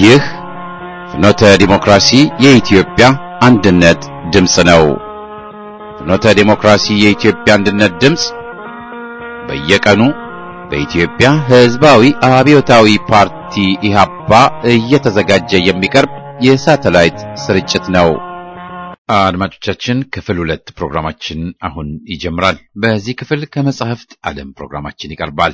ይህ ፍኖተ ዲሞክራሲ የኢትዮጵያ አንድነት ድምፅ ነው። ፍኖተ ዲሞክራሲ የኢትዮጵያ አንድነት ድምፅ በየቀኑ በኢትዮጵያ ሕዝባዊ አብዮታዊ ፓርቲ ኢህአፓ እየተዘጋጀ የሚቀርብ የሳተላይት ስርጭት ነው። አድማጮቻችን ክፍል 2 ፕሮግራማችን አሁን ይጀምራል። በዚህ ክፍል ከመጻሕፍት ዓለም ፕሮግራማችን ይቀርባል።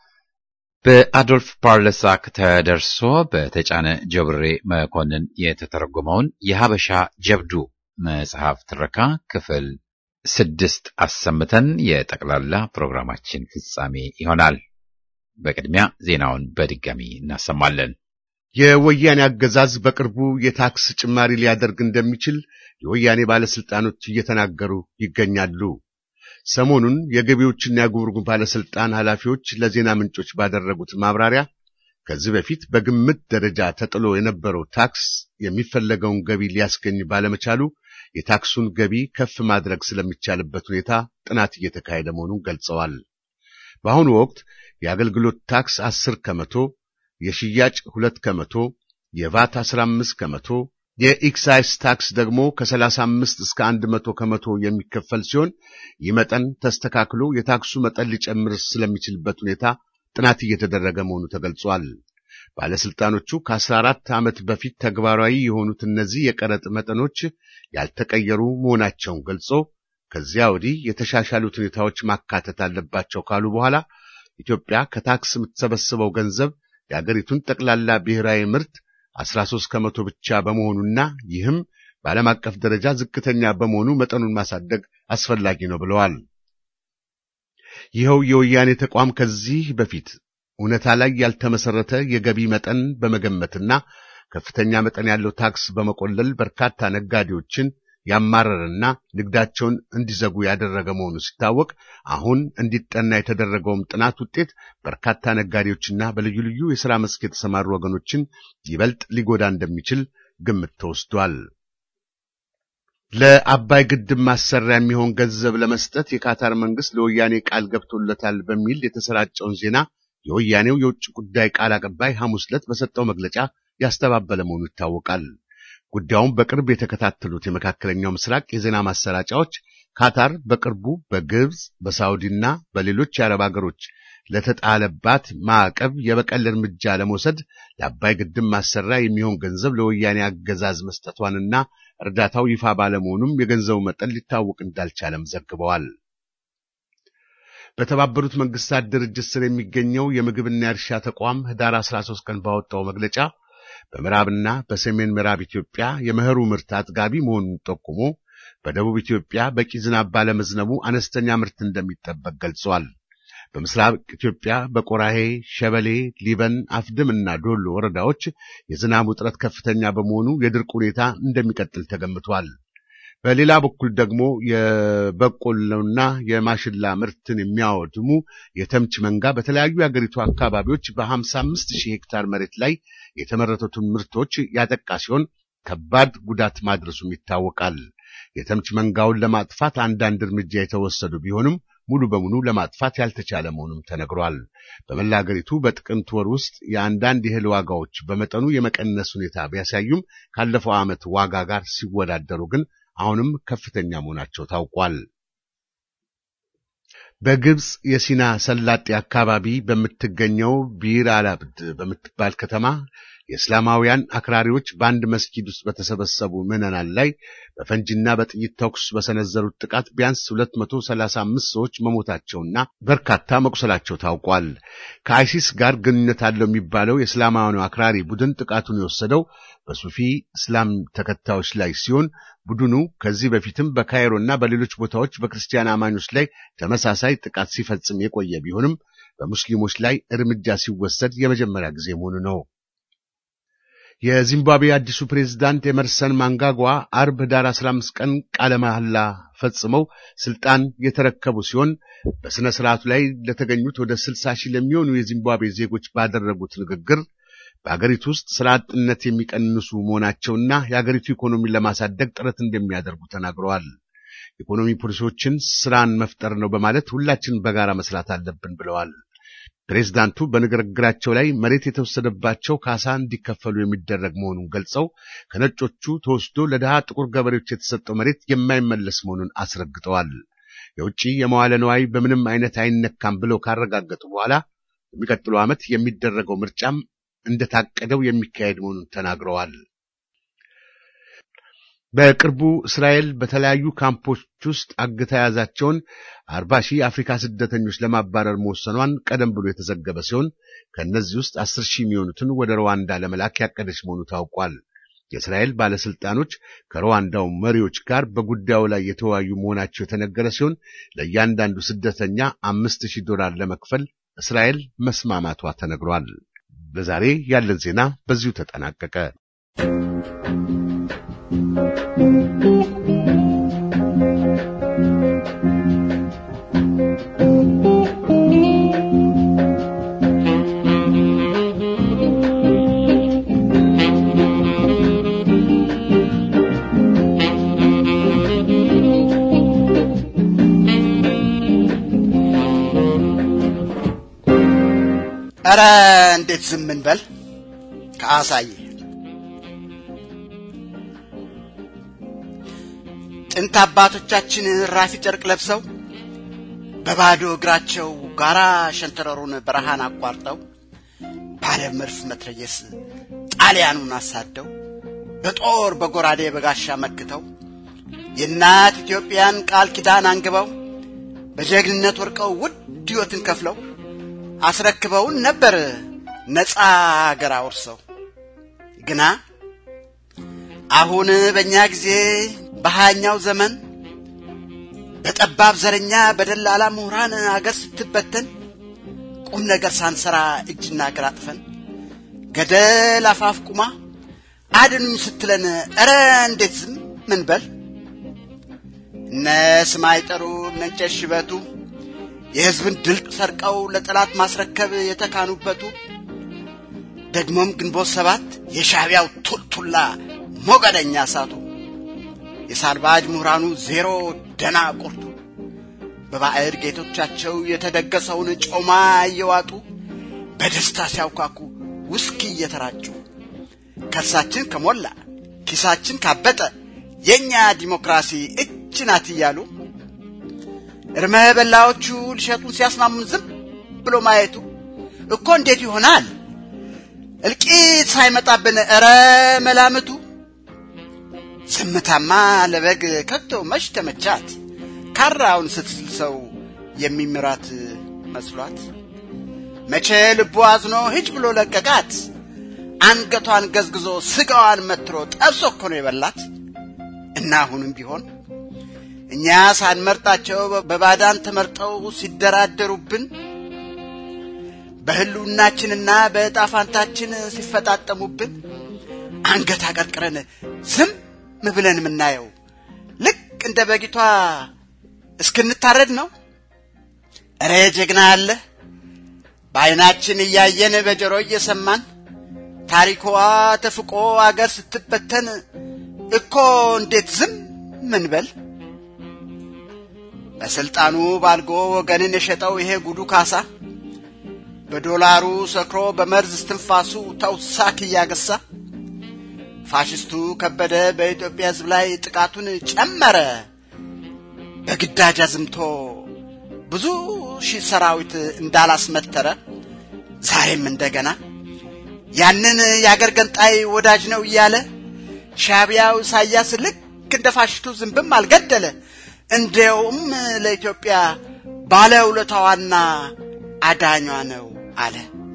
በአዶልፍ ፓርለሳክ ተደርሶ በተጫነ ጀብሬ መኮንን የተተረጎመውን የሀበሻ ጀብዱ መጽሐፍ ትረካ ክፍል 6 አሰምተን የጠቅላላ ፕሮግራማችን ፍጻሜ ይሆናል። በቅድሚያ ዜናውን በድጋሚ እናሰማለን። የወያኔ አገዛዝ በቅርቡ የታክስ ጭማሪ ሊያደርግ እንደሚችል የወያኔ ባለስልጣኖች እየተናገሩ ይገኛሉ። ሰሞኑን የገቢዎችና የጉምሩክ ባለስልጣን ኃላፊዎች ለዜና ምንጮች ባደረጉት ማብራሪያ ከዚህ በፊት በግምት ደረጃ ተጥሎ የነበረው ታክስ የሚፈለገውን ገቢ ሊያስገኝ ባለመቻሉ የታክሱን ገቢ ከፍ ማድረግ ስለሚቻልበት ሁኔታ ጥናት እየተካሄደ መሆኑን ገልጸዋል። በአሁኑ ወቅት የአገልግሎት ታክስ 10%፣ የሽያጭ 2%፣ የቫት 15%፣ የኤክሳይዝ ታክስ ደግሞ ከ35 እስከ 100% የሚከፈል ሲሆን ይህ መጠን ተስተካክሎ የታክሱ መጠን ሊጨምር ስለሚችልበት ሁኔታ ጥናት እየተደረገ መሆኑ ተገልጿል። ባለስልጣኖቹ ከ14 ዓመት በፊት ተግባራዊ የሆኑት እነዚህ የቀረጥ መጠኖች ያልተቀየሩ መሆናቸውን ገልጾ ከዚያ ወዲህ የተሻሻሉት ሁኔታዎች ማካተት አለባቸው ካሉ በኋላ ኢትዮጵያ ከታክስ የምትሰበስበው ገንዘብ የአገሪቱን ጠቅላላ ብሔራዊ ምርት 13% ብቻ በመሆኑና ይህም በዓለም አቀፍ ደረጃ ዝቅተኛ በመሆኑ መጠኑን ማሳደግ አስፈላጊ ነው ብለዋል። ይኸው የወያኔ ተቋም ከዚህ በፊት እውነታ ላይ ያልተመሰረተ የገቢ መጠን በመገመትና ከፍተኛ መጠን ያለው ታክስ በመቆለል በርካታ ነጋዴዎችን ያማረረና ንግዳቸውን እንዲዘጉ ያደረገ መሆኑ ሲታወቅ አሁን እንዲጠና የተደረገውም ጥናት ውጤት በርካታ ነጋዴዎችና በልዩ ልዩ የሥራ መስክ የተሰማሩ ወገኖችን ይበልጥ ሊጎዳ እንደሚችል ግምት ተወስዷል። ለአባይ ግድብ ማሰሪያ የሚሆን ገንዘብ ለመስጠት የካታር መንግስት ለወያኔ ቃል ገብቶለታል በሚል የተሰራጨውን ዜና የወያኔው የውጭ ጉዳይ ቃል አቀባይ ሐሙስ ዕለት በሰጠው መግለጫ ያስተባበለ መሆኑ ይታወቃል። ጉዳዩን በቅርብ የተከታተሉት የመካከለኛው ምስራቅ የዜና ማሰራጫዎች ካታር በቅርቡ በግብጽ በሳውዲና በሌሎች የአረብ ሀገሮች ለተጣለባት ማዕቀብ የበቀል እርምጃ ለመውሰድ ለአባይ ግድብ ማሰሪያ የሚሆን ገንዘብ ለወያኔ አገዛዝ መስጠቷንና እርዳታው ይፋ ባለመሆኑም የገንዘቡ መጠን ሊታወቅ እንዳልቻለም ዘግበዋል። በተባበሩት መንግስታት ድርጅት ስር የሚገኘው የምግብና የእርሻ ተቋም ህዳር 13 ቀን ባወጣው መግለጫ በምዕራብና በሰሜን ምዕራብ ኢትዮጵያ የመኸሩ ምርት አጥጋቢ መሆኑን ጠቁሞ በደቡብ ኢትዮጵያ በቂ ዝናብ ባለመዝነቡ አነስተኛ ምርት እንደሚጠበቅ ገልጿል። በምስራቅ ኢትዮጵያ በቆራሄ፣ ሸበሌ፣ ሊበን፣ አፍድምና ዶሎ ወረዳዎች የዝናብ ውጥረት ከፍተኛ በመሆኑ የድርቅ ሁኔታ እንደሚቀጥል ተገምቷል። በሌላ በኩል ደግሞ የበቆሎና የማሽላ ምርትን የሚያወድሙ የተምች መንጋ በተለያዩ የአገሪቱ አካባቢዎች በ55,000 ሄክታር መሬት ላይ የተመረቱትን ምርቶች ያጠቃ ሲሆን ከባድ ጉዳት ማድረሱም ይታወቃል። የተምች መንጋውን ለማጥፋት አንዳንድ እርምጃ የተወሰዱ ቢሆንም ሙሉ በሙሉ ለማጥፋት ያልተቻለ መሆኑም ተነግሯል። በመላ አገሪቱ በጥቅምት ወር ውስጥ የአንዳንድ የእህል ዋጋዎች በመጠኑ የመቀነስ ሁኔታ ቢያሳዩም ካለፈው ዓመት ዋጋ ጋር ሲወዳደሩ ግን አሁንም ከፍተኛ መሆናቸው ታውቋል። በግብጽ የሲና ሰላጤ አካባቢ በምትገኘው ቢር አልአብድ በምትባል ከተማ የእስላማውያን አክራሪዎች በአንድ መስጊድ ውስጥ በተሰበሰቡ ምዕመናን ላይ በፈንጂና በጥይት ተኩስ በሰነዘሩት ጥቃት ቢያንስ 235 ሰዎች መሞታቸውና በርካታ መቁሰላቸው ታውቋል። ከአይሲስ ጋር ግንኙነት አለው የሚባለው የእስላማውያኑ አክራሪ ቡድን ጥቃቱን የወሰደው በሱፊ እስላም ተከታዮች ላይ ሲሆን ቡድኑ ከዚህ በፊትም በካይሮና በሌሎች ቦታዎች በክርስቲያን አማኞች ላይ ተመሳሳይ ጥቃት ሲፈጽም የቆየ ቢሆንም በሙስሊሞች ላይ እርምጃ ሲወሰድ የመጀመሪያ ጊዜ መሆኑ ነው። የዚምባብዌ አዲሱ ፕሬዝዳንት ኤመርሰን ማንጋጓ አርብ ህዳር 15 ቀን ቃለ መሐላ ፈጽመው ስልጣን የተረከቡ ሲሆን በስነ ስርዓቱ ላይ ለተገኙት ወደ 60,000 ለሚሆኑ የዚምባብዌ ዜጎች ባደረጉት ንግግር በአገሪቱ ውስጥ ስራ አጥነት የሚቀንሱ መሆናቸውና የአገሪቱ ኢኮኖሚን ለማሳደግ ጥረት እንደሚያደርጉ ተናግረዋል። ኢኮኖሚ ፖሊሲዎችን ስራን መፍጠር ነው በማለት ሁላችንም በጋራ መስራት አለብን ብለዋል። ፕሬዝዳንቱ በንግግራቸው ላይ መሬት የተወሰደባቸው ካሳ እንዲከፈሉ የሚደረግ መሆኑን ገልጸው ከነጮቹ ተወስዶ ለድሃ ጥቁር ገበሬዎች የተሰጠው መሬት የማይመለስ መሆኑን አስረግጠዋል። የውጪ የመዋለ ንዋይ በምንም አይነት አይነካም ብለው ካረጋገጡ በኋላ የሚቀጥለው ዓመት የሚደረገው ምርጫም እንደታቀደው የሚካሄድ መሆኑን ተናግረዋል። በቅርቡ እስራኤል በተለያዩ ካምፖች ውስጥ አግታ ያዛቸውን 40,000 አፍሪካ ስደተኞች ለማባረር መወሰኗን ቀደም ብሎ የተዘገበ ሲሆን ከነዚህ ውስጥ 10,000 የሚሆኑትን ወደ ሩዋንዳ ለመላክ ያቀደች መሆኑ ታውቋል። የእስራኤል ባለስልጣኖች ከሩዋንዳው መሪዎች ጋር በጉዳዩ ላይ የተወያዩ መሆናቸው የተነገረ ሲሆን ለእያንዳንዱ ስደተኛ $5,000 ለመክፈል እስራኤል መስማማቷ ተነግሯል። በዛሬ ያለን ዜና በዚሁ ተጠናቀቀ። አረ እንዴት ዝም እንበል ከአሳዬ ጥንት አባቶቻችን ራፊ ጨርቅ ለብሰው በባዶ እግራቸው ጋራ ሸንተረሩን በረሃን አቋርጠው ባለ መርፍ መትረየስ ጣሊያኑን አሳደው በጦር በጎራዴ በጋሻ መክተው የናት ኢትዮጵያን ቃል ኪዳን አንግበው በጀግንነት ወርቀው ውድ ሕይወትን ከፍለው አስረክበውን ነበር ነፃ አገር አውርሰው። ግና አሁን በእኛ ጊዜ በሃያኛው ዘመን በጠባብ ዘረኛ በደላላ ምሁራን አገር ስትበተን ቁም ነገር ሳንሰራ እጅና እግር አጥፈን ገደል አፋፍ ቁማ አድኑኝ ስትለን አረ እንዴት ዝም ምን በል ነስማይጠሩ ነጨሽበቱ የህዝብን ድል ሰርቀው ለጠላት ማስረከብ የተካኑበቱ ደግሞም ግንቦት 7 የሻዕቢያው ቱልቱላ ሞገደኛ ሳቱ የሳልባጅ ምሁራኑ ዜሮ ደና ቁርጡ በባዕድ ጌቶቻቸው የተደገሰውን ጮማ እየዋጡ በደስታ ሲያውካኩ ውስኪ እየተራጩ ከርሳችን ከሞላ ኪሳችን ካበጠ የኛ ዲሞክራሲ እጅ ናት እያሉ እርመበላዎቹ ሊሸጡን ሲያስማሙን ዝም ብሎ ማየቱ እኮ እንዴት ይሆናል? እልቂት ሳይመጣብን አረ መላምቱ ዝምታማ ለበግ ከቶ መች ተመቻት ካራውን ስትልሰው የሚምራት መስሏት መቼ ልቡ አዝኖ ሂጅ ብሎ ለቀቃት አንገቷን ገዝግዞ ስጋዋን መትሮ ጠብሶ እኮ ነው የበላት። እና አሁንም ቢሆን እኛ ሳንመርጣቸው በባዳን ተመርጠው ሲደራደሩብን በህሉናችንና በጣፋንታችን ሲፈጣጠሙብን አንገት አቀርቅረን ዝም ብለን ምናየው ልክ እንደ በጊቷ እስክንታረድ ነው። አረ ጀግና አለ በአይናችን ያየን በጆሮ እየሰማን ታሪኳ ተፍቆ አገር ስትበተን እኮ እንዴት ዝም ምን በል በስልጣኑ ባልጎ ወገንን የሸጠው ይሄ ጉዱ ካሳ በዶላሩ ሰክሮ በመርዝ እስትንፋሱ ተውሳክ ያገሳ ፋሽስቱ ከበደ በኢትዮጵያ ሕዝብ ላይ ጥቃቱን ጨመረ በግዳጅ አዝምቶ ብዙ ሺህ ሰራዊት እንዳላስመተረ ዛሬም እንደገና ያንን ያገር ገንጣይ ወዳጅ ነው እያለ ሻዕቢያው ኢሳያስ ልክ እንደ ፋሽስቱ ዝምብም አልገደለ እንደውም ለኢትዮጵያ ባለውለታዋና አዳኟ ነው አለ።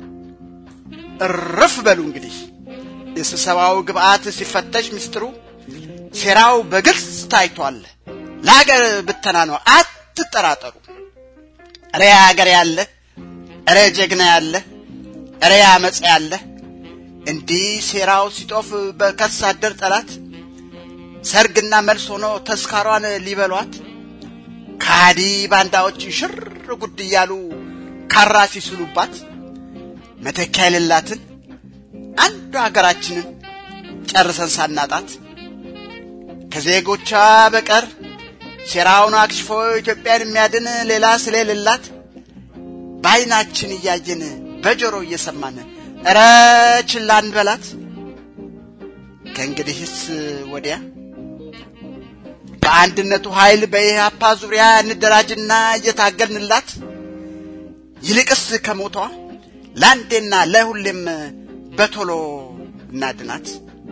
እርፍ በሉ እንግዲህ የስብሰባው ግብአት ሲፈተሽ ምስጥሩ ሴራው በግልጽ ታይቷል። ለሀገር ብተና ነው አትጠራጠሩ። አረ ሀገር ያለ አረ ጀግና ያለ አረ አመጽ ያለ እንዲህ ሴራው ሲጦፍ በከሳደር ጠላት ሰርግና መልስ ሆኖ ተስካሯን ሊበሏት ካዲ ባንዳዎች ሽር ጉድ እያሉ ካራ ሲስሉባት መተኪያ የሌላትን አንዱ ሀገራችንን ጨርሰን ሳናጣት ከዜጎቿ በቀር ሴራውን አክሽፎ ኢትዮጵያን የሚያድን ሌላ ስለሌላት ባይናችን እያየን በጆሮ እየሰማን ኧረ ችላ እንበላት። ከእንግዲህስ ወዲያ በአንድነቱ ኃይል በኢህአፓ ዙሪያ እንደራጅና እየታገልንላት ይልቅስ ከሞቷ ላንዴና ለሁሌም በቶሎ እናድናት።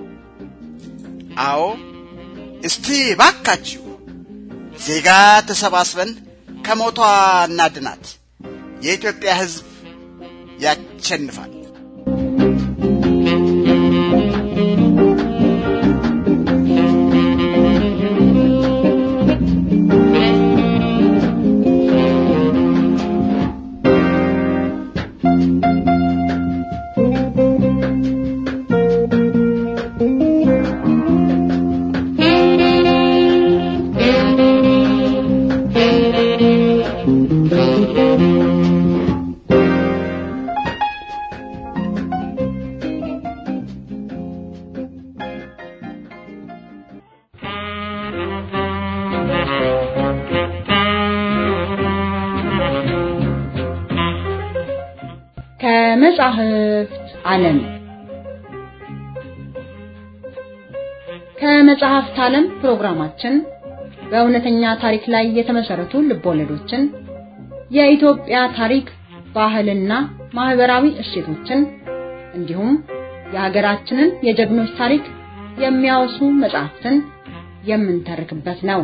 አዎ እስቲ ባካችሁ ዜጋ ተሰባስበን ከሞቷ እናድናት። የኢትዮጵያ ሕዝብ ያሸንፋል። ከመጽሐፍት ዓለም ከመጽሐፍት ዓለም ፕሮግራማችን በእውነተኛ ታሪክ ላይ የተመሰረቱ ልቦለዶችን፣ የኢትዮጵያ ታሪክ፣ ባህልና ማህበራዊ እሴቶችን እንዲሁም የሀገራችንን የጀግኖች ታሪክ የሚያወሱ መጽሐፍትን የምንተርክበት ነው።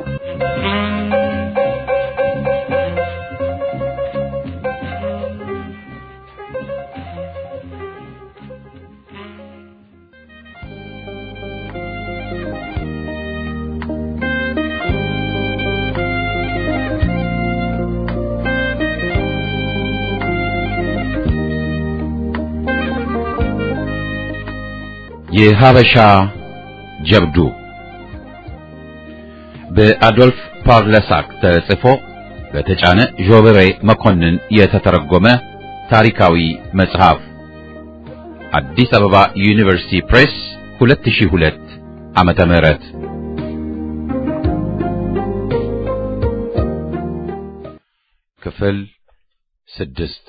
የሀበሻ ጀብዱ በአዶልፍ ፓርለሳክ ተጽፎ በተጫነ ጆብሬ መኮንን የተተረጎመ ታሪካዊ መጽሐፍ አዲስ አበባ ዩኒቨርሲቲ ፕሬስ 2002 ዓመተ ምህረት ክፍል 6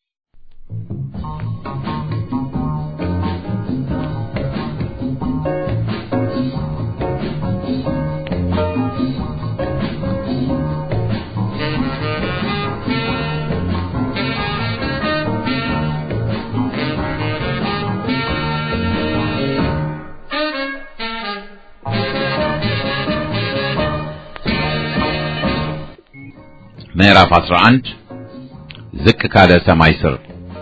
ምዕራፍ 11 ዝቅ ካለ ሰማይ ስር።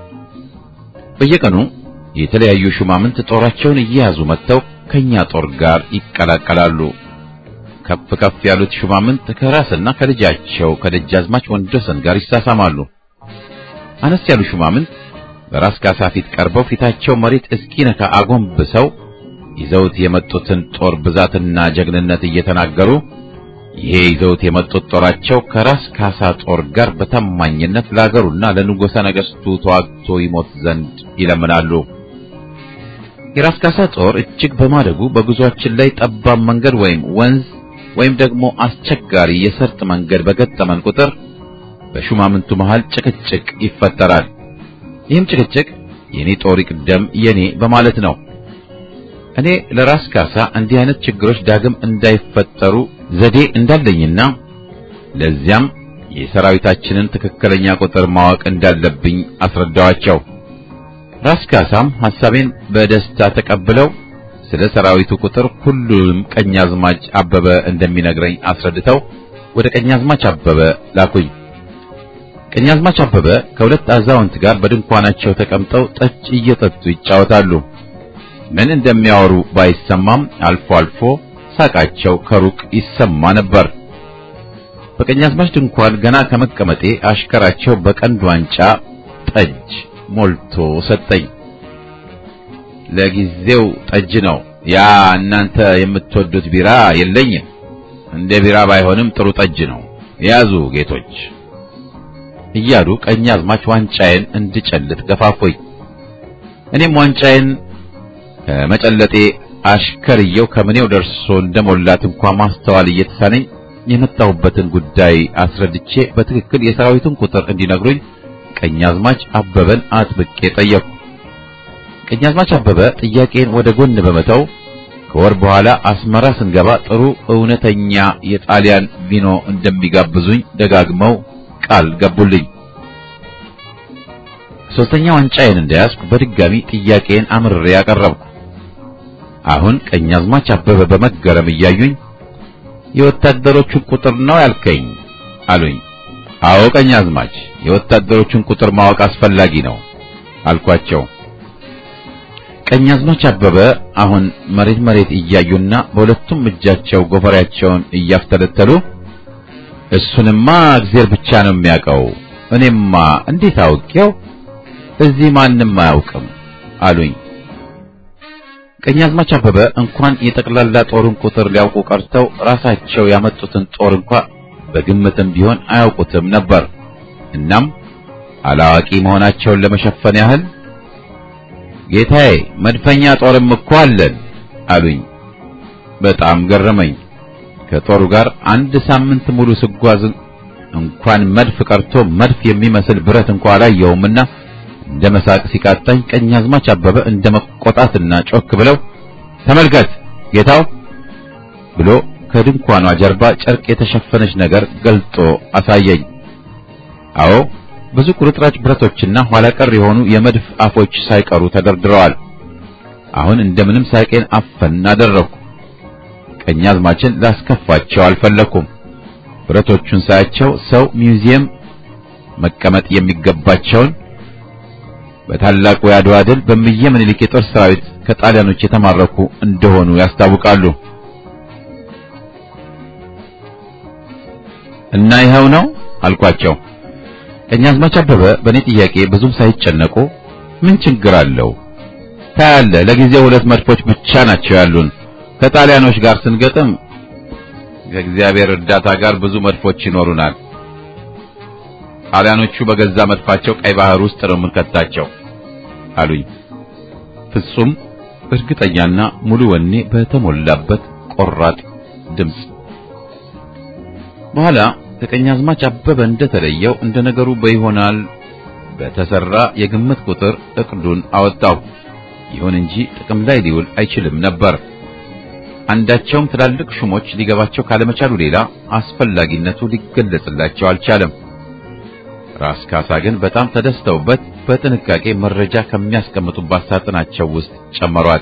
በየቀኑ የተለያዩ ሹማምንት ጦራቸውን እየያዙ መጥተው ከኛ ጦር ጋር ይቀላቀላሉ። ከፍ ከፍ ያሉት ሹማምንት ከራስና ከልጃቸው ከደጃዝማች ወንድወሰን ጋር ይሳሳማሉ። አነስ ያሉ ሹማምንት በራስ ካሳ ፊት ቀርበው ፊታቸው መሬት እስኪነካ አጎንብሰው ይዘውት የመጡትን ጦር ብዛትና ጀግንነት እየተናገሩ ይሄ ይዘውት የመጡት ጦራቸው ከራስ ካሳ ጦር ጋር በታማኝነት ለአገሩና ለንጉሠ ነገሥቱ ተዋግቶ ይሞት ዘንድ ይለምናሉ። የራስ ካሳ ጦር እጅግ በማደጉ በጉዟችን ላይ ጠባብ መንገድ ወይም ወንዝ ወይም ደግሞ አስቸጋሪ የሰርጥ መንገድ በገጠመን ቁጥር በሹማምንቱ መሃል ጭቅጭቅ ይፈጠራል። ይህም ጭቅጭቅ የኔ ጦር ይቅደም የኔ በማለት ነው። እኔ ለራስ ካሳ እንዲህ አይነት ችግሮች ዳግም እንዳይፈጠሩ ዘዴ እንዳለኝና ለዚያም የሰራዊታችንን ትክክለኛ ቁጥር ማወቅ እንዳለብኝ አስረዳዋቸው። ራስ ካሳም ሐሳቤን በደስታ ተቀብለው ስለ ሰራዊቱ ቁጥር ሁሉም ቀኛዝማች አበበ እንደሚነግረኝ አስረድተው ወደ ቀኛዝማች አበበ ላኩኝ። ቀኛዝማች አበበ ከሁለት አዛውንት ጋር በድንኳናቸው ተቀምጠው ጠጅ እየጠጡ ይጫወታሉ። ምን እንደሚያወሩ ባይሰማም አልፎ አልፎ ሳቃቸው ከሩቅ ይሰማ ነበር። በቀኛዝማች ድንኳን ገና ከመቀመጤ አሽከራቸው በቀንድ ዋንጫ ጠጅ ሞልቶ ሰጠኝ። ለጊዜው ጠጅ ነው፣ ያ እናንተ የምትወዱት ቢራ የለኝም። እንደ ቢራ ባይሆንም ጥሩ ጠጅ ነው፣ ያዙ ጌቶች እያሉ ቀኛዝማች ዋንጫዬን እንድጨልጥ ገፋፎኝ። እኔም ዋንጫዬን ከመጨለጤ አሽከርየው ከምኔው ደርሶ እንደሞላት እንኳን ማስተዋል እየተሳነኝ የመጣሁበትን ጉዳይ አስረድቼ በትክክል የሰራዊቱን ቁጥር እንዲነግሩኝ ቀኛዝማች አበበን አጥብቄ ጠየቅኩ። ቀኛዝማች አበበ ጥያቄን ወደ ጎን በመተው ከወር በኋላ አስመራ ስንገባ ጥሩ እውነተኛ የጣሊያን ቪኖ እንደሚጋብዙኝ ደጋግመው ቃል ገቡልኝ። ሶስተኛ ዋንጫዬን እንደያዝኩ በድጋሚ ጥያቄን አምርሬ ያቀረብኩ። አሁን ቀኛዝማች አበበ በመገረም እያዩኝ የወታደሮቹን ቁጥር ነው ያልከኝ አሉኝ። አዎ ቀኛዝማች፣ የወታደሮቹን ቁጥር ማወቅ አስፈላጊ ነው አልኳቸው። ቀኛዝማች አበበ አሁን መሬት እያዩና በሁለቱም እጃቸው ጎፈሬያቸውን እያፍተለተሉ እሱንማ እግዚአብሔር ብቻ ነው የሚያውቀው፣ እኔማ እንዴት አውቄው? እዚህ ማንም አያውቅም አሉኝ። ቀኛዝማች አበበ እንኳን የጠቅላላ ጦሩን ቁጥር ሊያውቁ ቀርተው ራሳቸው ያመጡትን ጦር እንኳን በግምትም ቢሆን አያውቁትም ነበር። እናም አላዋቂ መሆናቸውን ለመሸፈን ያህል ጌታዬ መድፈኛ ጦርም እኮ አለን አሉኝ። በጣም ገረመኝ። ከጦሩ ጋር አንድ ሳምንት ሙሉ ስጓዝ እንኳን መድፍ ቀርቶ መድፍ የሚመስል ብረት እንኳን አላየሁምና እንደ መሳቅ ሲቃጣኝ ቀኛዝማች አበበ እንደ መቆጣትና ጮክ ብለው ተመልከት ጌታው ብሎ ከድንኳኗ ጀርባ ጨርቅ የተሸፈነች ነገር ገልጦ አሳየኝ። አዎ ብዙ ቁርጥራጭ ብረቶችና ኋላ ቀር የሆኑ የመድፍ አፎች ሳይቀሩ ተደርድረዋል። አሁን እንደምንም ሳቄን አፈን አደረኩ። ቀኛዝማችን ላስከፋቸው አልፈለኩም። ብረቶቹን ሳያቸው ሰው ሚውዚየም መቀመጥ የሚገባቸውን በታላቁ የአድዋ ድል በእምዬ ምኒልክ የጦር ሰራዊት ከጣሊያኖች የተማረኩ እንደሆኑ ያስታውቃሉ። እና ይኸው ነው አልኳቸው። ቀኛዝማች አበበ በእኔ ጥያቄ ብዙም ሳይጨነቁ ምን ችግር አለው ታያለህ፣ ለጊዜው 2 መድፎች ብቻ ናቸው ያሉን። ከጣሊያኖች ጋር ስንገጥም ከእግዚአብሔር እርዳታ ጋር ብዙ መድፎች ይኖሩናል። ጣሊያኖቹ በገዛ መድፋቸው ቀይ ባህር ውስጥ ነው የምንከታቸው አሉኝ። ፍጹም እርግጠኛና ሙሉ ወኔ በተሞላበት ቆራጥ ድምፅ። በኋላ ከቀኛዝማች አበበ እንደተለየው እንደነገሩ በይሆናል በተሰራ የግምት ቁጥር እቅዱን አወጣው። ይሁን እንጂ ጥቅም ላይ ሊውል አይችልም ነበር። አንዳቸውም ትላልቅ ሹሞች ሊገባቸው ካለመቻሉ ሌላ አስፈላጊነቱ ሊገለጽላቸው አልቻለም። ራስ ካሳ ግን በጣም ተደስተውበት በጥንቃቄ መረጃ ከሚያስቀምጡባት ሳጥናቸው ውስጥ ጨመሯት።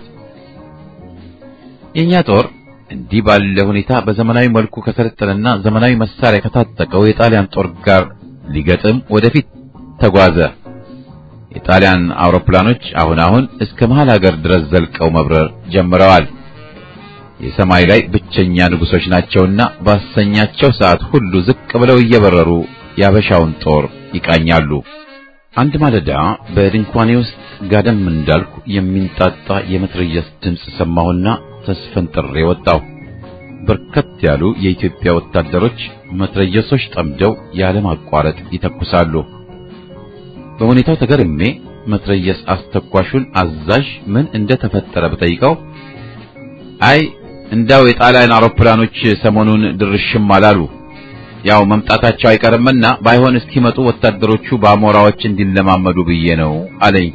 የኛ ጦር እንዲህ ባለ ሁኔታ በዘመናዊ መልኩ ከሰለጠነና ዘመናዊ መሳሪያ ከታጠቀው የጣሊያን ጦር ጋር ሊገጥም ወደፊት ተጓዘ። የጣሊያን አውሮፕላኖች አሁን እስከ መሃል ሀገር ድረስ ዘልቀው መብረር ጀምረዋል። የሰማይ ላይ ብቸኛ ንጉሶች ናቸውና ባሰኛቸው ሰዓት ሁሉ ዝቅ ብለው እየበረሩ ያበሻውን ጦር ይቃኛሉ። አንድ ማለዳ በድንኳኔ ውስጥ ጋደም እንዳልኩ የሚንጣጣ የመትረየስ ድምፅ ሰማሁና ተስፈንጥሬ ወጣሁ። በርከት ያሉ የኢትዮጵያ ወታደሮች መትረየሶች ጠምደው ያለ ማቋረጥ ይተኩሳሉ። በሁኔታው ተገርሜ መትረየስ አስተኳሹን አዛዥ ምን እንደተፈጠረ በጠይቀው አይ እንዳው የጣሊያን አውሮፕላኖች ሰሞኑን ድርሽም አላሉ፣ ያው መምጣታቸው አይቀርምና ባይሆን እስኪመጡ ወታደሮቹ በአሞራዎች እንዲለማመዱ ብዬ ነው አለኝ።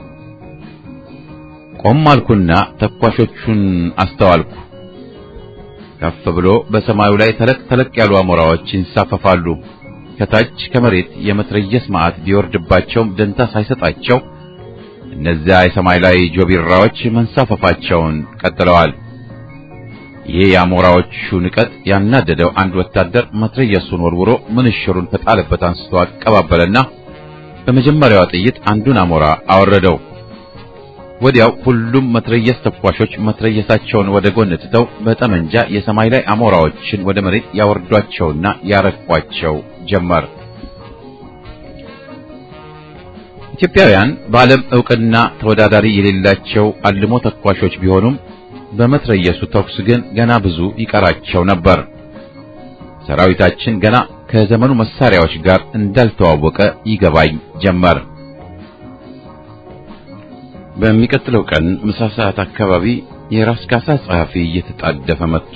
ቆም አልኩና ተኳሾቹን አስተዋልኩ። ከፍ ብሎ በሰማዩ ላይ ተለቅ ያሉ አሞራዎች ይንሳፈፋሉ። ከታች ከመሬት የመትረየስ ማዕት ቢወርድባቸውም ደንታ ሳይሰጣቸው እነዚያ የሰማይ ላይ ጆቢራዎች መንሳፈፋቸውን ቀጥለዋል። ይሄ የአሞራዎቹ ንቀት ያናደደው አንድ ወታደር መትረየሱን ወርውሮ ምንሽሩን ከጣለበት አንስቶ አቀባበለና በመጀመሪያው ጥይት አንዱን አሞራ አወረደው። ወዲያው ሁሉም መትረየስ ተኳሾች መትረየሳቸውን ወደ ጎን ትተው በጠመንጃ የሰማይ ላይ አሞራዎችን ወደ መሬት ያወርዷቸውና ያረቋቸው ጀመር። ኢትዮጵያውያን በዓለም ዕውቅና ተወዳዳሪ የሌላቸው አልሞ ተኳሾች ቢሆኑም በመትረየሱ ተኩስ ግን ገና ብዙ ይቀራቸው ነበር። ሰራዊታችን ገና ከዘመኑ መሳሪያዎች ጋር እንዳልተዋወቀ ይገባኝ ጀመር። በሚቀጥለው ቀን ምሳ ሰዓት አካባቢ የራስ ካሳ ጸሐፊ እየተጣደፈ መጥቶ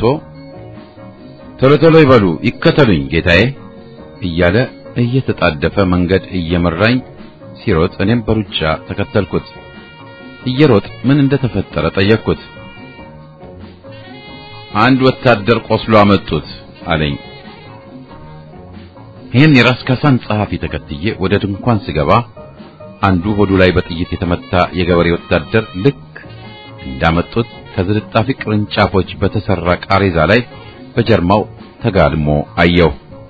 ቶሎ ይበሉ ይከተሉኝ ጌታዬ እያለ እየተጣደፈ መንገድ እየመራኝ ሲሮጥ እኔም በሩጫ ተከተልኩት። እየሮጥ ምን እንደተፈጠረ ጠየቅኩት። አንድ ወታደር ቆስሎ አመጡት አለኝ። ይህን የራስ ካሳን ጸሐፊ ተከትዬ ወደ ድንኳን ስገባ አንዱ ሆዱ ላይ በጥይት የተመታ የገበሬ ወታደር ልክ እንዳመጡት ከዝልጣፊ ቅርንጫፎች በተሰራ ቃሬዛ ላይ በጀርማው ተጋድሞ አየው።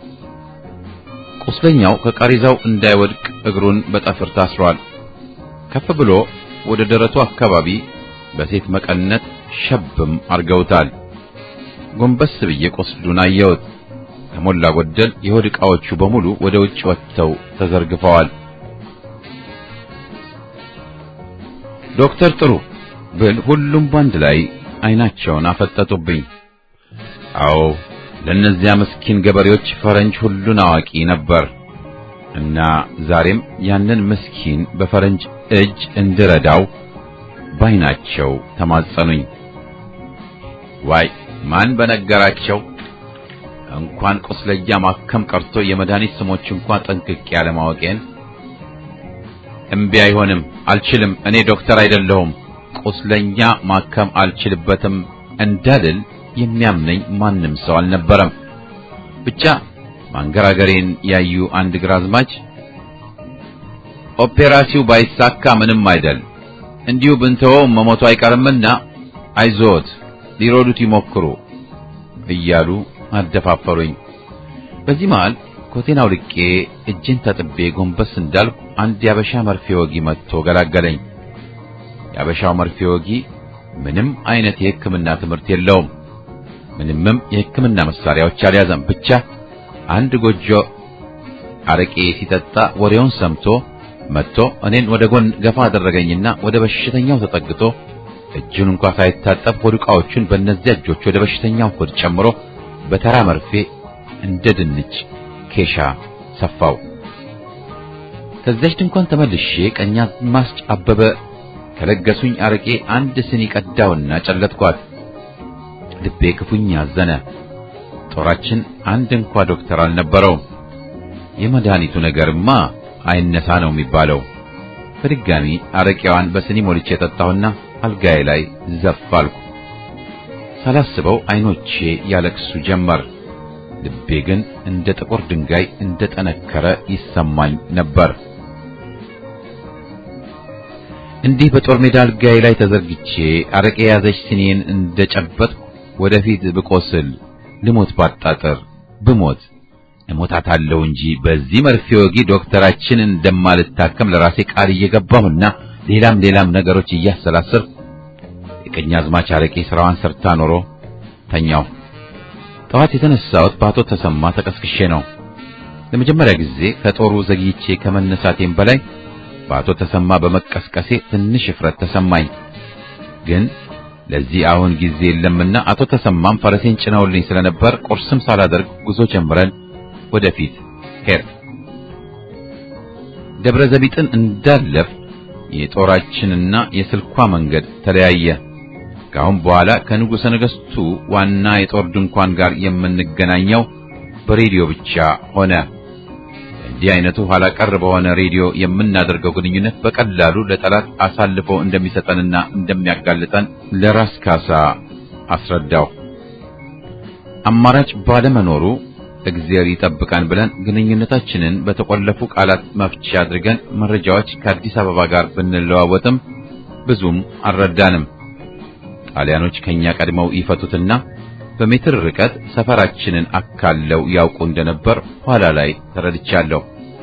ቁስለኛው ከቃሬዛው እንዳይወድቅ እግሩን በጠፍር ታስሯል። ከፍ ብሎ ወደ ደረቱ አካባቢ በሴት መቀነት ሸብም አርገውታል። ጎንበስ ብዬ ቁስሉን አየሁት። ከሞላ ጎደል የሆድ ዕቃዎቹ በሙሉ ወደ ውጭ ወጥተው ተዘርግፈዋል። ዶክተር ጥሩ ብል ሁሉም ባንድ ላይ አይናቸውን አፈጠጡብኝ። አዎ ለነዚያ ምስኪን ገበሬዎች ፈረንጅ ሁሉን አዋቂ ነበር እና ዛሬም ያንን ምስኪን በፈረንጅ እጅ እንድረዳው ባይናቸው ተማጸኑኝ። ዋይ ማን በነገራቸው እንኳን ቁስለኛ ማከም ቀርቶ የመድኃኒት ስሞች እንኳን ጠንቅቄ ያለማወቄን። እምቢ አይሆንም፣ አልችልም፣ እኔ ዶክተር አይደለሁም፣ ቁስለኛ ማከም አልችልበትም እንዳልል የሚያምነኝ ማንም ሰው አልነበረም። ብቻ ማንገራገሬን ያዩ አንድ ግራዝማች ኦፔራሲው ባይሳካ ምንም አይደል፣ እንዲሁ ብንተወው መሞቱ አይቀርምና አይዞት ሊሮዱት ይሞክሩ እያሉ አደፋፈሩኝ። በዚህ መሃል ኮቴን አውልቄ እጄን ታጥቤ ጎንበስ እንዳልኩ አንድ ያበሻ መርፌ ወጊ መጥቶ ገላገለኝ። ያበሻው መርፌ ወጊ ምንም አይነት የሕክምና ትምህርት የለውም። ምንምም የሕክምና መሳሪያዎች አልያዘም። ብቻ አንድ ጎጆ አረቄ ሲጠጣ ወሬውን ሰምቶ መጥቶ እኔን ወደ ጎን ገፋ አደረገኝና ወደ በሽተኛው ተጠግቶ እጁን እንኳን ሳይታጠብ ሆድ ዕቃዎቹን በእነዚያ እጆች ወደ በሽተኛው ሆድ ጨምሮ በተራ መርፌ እንደ ድንች ኬሻ ሰፋው። ከዚያች ድንኳን ተመልሼ ቀኛዝማች አበበ ከለገሱኝ አረቄ አንድ ስኒ ቀዳውና ጨለጥኳት። ልቤ ክፉኛ አዘነ። ጦራችን አንድ እንኳን ዶክተር አልነበረውም። የመድኃኒቱ ነገርማ አይነሳ ነው የሚባለው። በድጋሚ አረቄዋን በስኒ ሞልቼ ጠጣሁና አልጋዬ ላይ ዘፋልኩ። ሳላስበው አይኖቼ ያለቅሱ ጀመር። ልቤ ግን እንደ ጥቁር ድንጋይ እንደ ጠነከረ ይሰማኝ ነበር። እንዲህ በጦር ሜዳ አልጋዬ ላይ ተዘርግቼ አረቄ ያዘች ስኔን እንደጨበጥኩ ወደፊት ብቆስል ልሞት ባጣጥር ብሞት እሞታታለሁ እንጂ በዚህ መርፌ ወጊ ዶክተራችንን እንደማልታከም ለራሴ ቃል እየገባሁና ሌላም ነገሮች እያሰላሰልኩ የቀኛዝማች አረቄ ስራዋን ሰርታ ኖሮ ተኛው። ጠዋት የተነሳሁት በአቶ ተሰማ ተቀስቅሼ ነው። ለመጀመሪያ ጊዜ ከጦሩ ዘግይቼ ከመነሳቴም በላይ በአቶ ተሰማ በመቀስቀሴ ትንሽ እፍረት ተሰማኝ። ግን ለዚህ አሁን ጊዜ የለምና አቶ ተሰማም ፈረሴን ጭነውልኝ ስለነበር ቁርስም ሳላደርግ ጉዞ ጀምረን ወደፊት ሄድ። ደብረ ዘቢጥን እንዳለፍ የጦራችንና የስልኳ መንገድ ተለያየ። ካሁን በኋላ ከንጉሠ ነገሥቱ ዋና የጦር ድንኳን ጋር የምንገናኘው በሬዲዮ ብቻ ሆነ። እንዲህ አይነቱ ኋላ ቀር በሆነ ሬዲዮ የምናደርገው ግንኙነት በቀላሉ ለጠላት አሳልፎ እንደሚሰጠንና እንደሚያጋልጠን ለራስ ካሳ አስረዳው። አማራጭ ባለመኖሩ እግዚአብሔር ይጠብቃን ብለን ግንኙነታችንን በተቆለፉ ቃላት መፍቻ አድርገን መረጃዎች ከአዲስ አበባ ጋር ብንለዋወጥም ብዙም አልረዳንም። ጣሊያኖች ከኛ ቀድመው ይፈቱትና በሜትር ርቀት ሰፈራችንን አካለው ያውቁ እንደነበር ኋላ ላይ ተረድቻለሁ።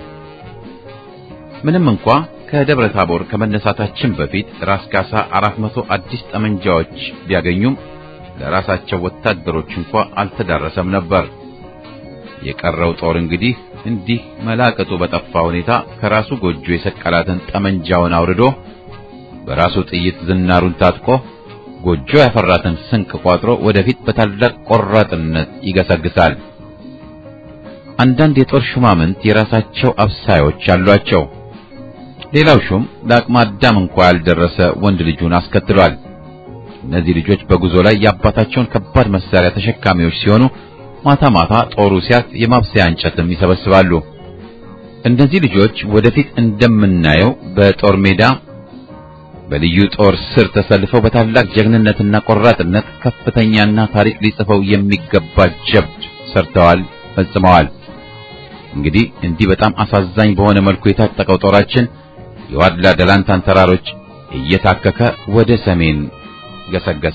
ምንም እንኳን ከደብረ ታቦር ከመነሳታችን በፊት ራስ ካሳ 400 አዲስ ጠመንጃዎች ቢያገኙም ለራሳቸው ወታደሮች እንኳን አልተዳረሰም ነበር። የቀረው ጦር እንግዲህ እንዲህ መላቀጡ በጠፋ ሁኔታ ከራሱ ጎጆ የሰቀላትን ጠመንጃውን አውርዶ በራሱ ጥይት ዝናሩን ታጥቆ ጎጆ ያፈራትን ስንቅ ቋጥሮ ወደፊት በታላቅ ቆራጥነት ይገሰግሳል። አንዳንድ የጦር ሹማምንት የራሳቸው አብሳዮች አሏቸው። ሌላው ሹም ለአቅመ አዳም እንኳን ያልደረሰ ወንድ ልጁን አስከትሏል። እነዚህ ልጆች በጉዞ ላይ የአባታቸውን ከባድ መሳሪያ ተሸካሚዎች ሲሆኑ ማታ ማታ ጦሩ ሲያልፍ የማብሰያ እንጨትም ይሰበስባሉ። እነዚህ ልጆች ወደፊት እንደምናየው በጦር ሜዳ በልዩ ጦር ስር ተሰልፈው በታላቅ ጀግንነትና ቆራጥነት ከፍተኛና ታሪክ ሊጽፈው የሚገባ ጀብድ ሰርተዋል፣ ፈጽመዋል። እንግዲህ እንዲህ በጣም አሳዛኝ በሆነ መልኩ የታጠቀው ጦራችን የዋድላ ደላንታን ተራሮች እየታከከ ወደ ሰሜን ገሰገሰ።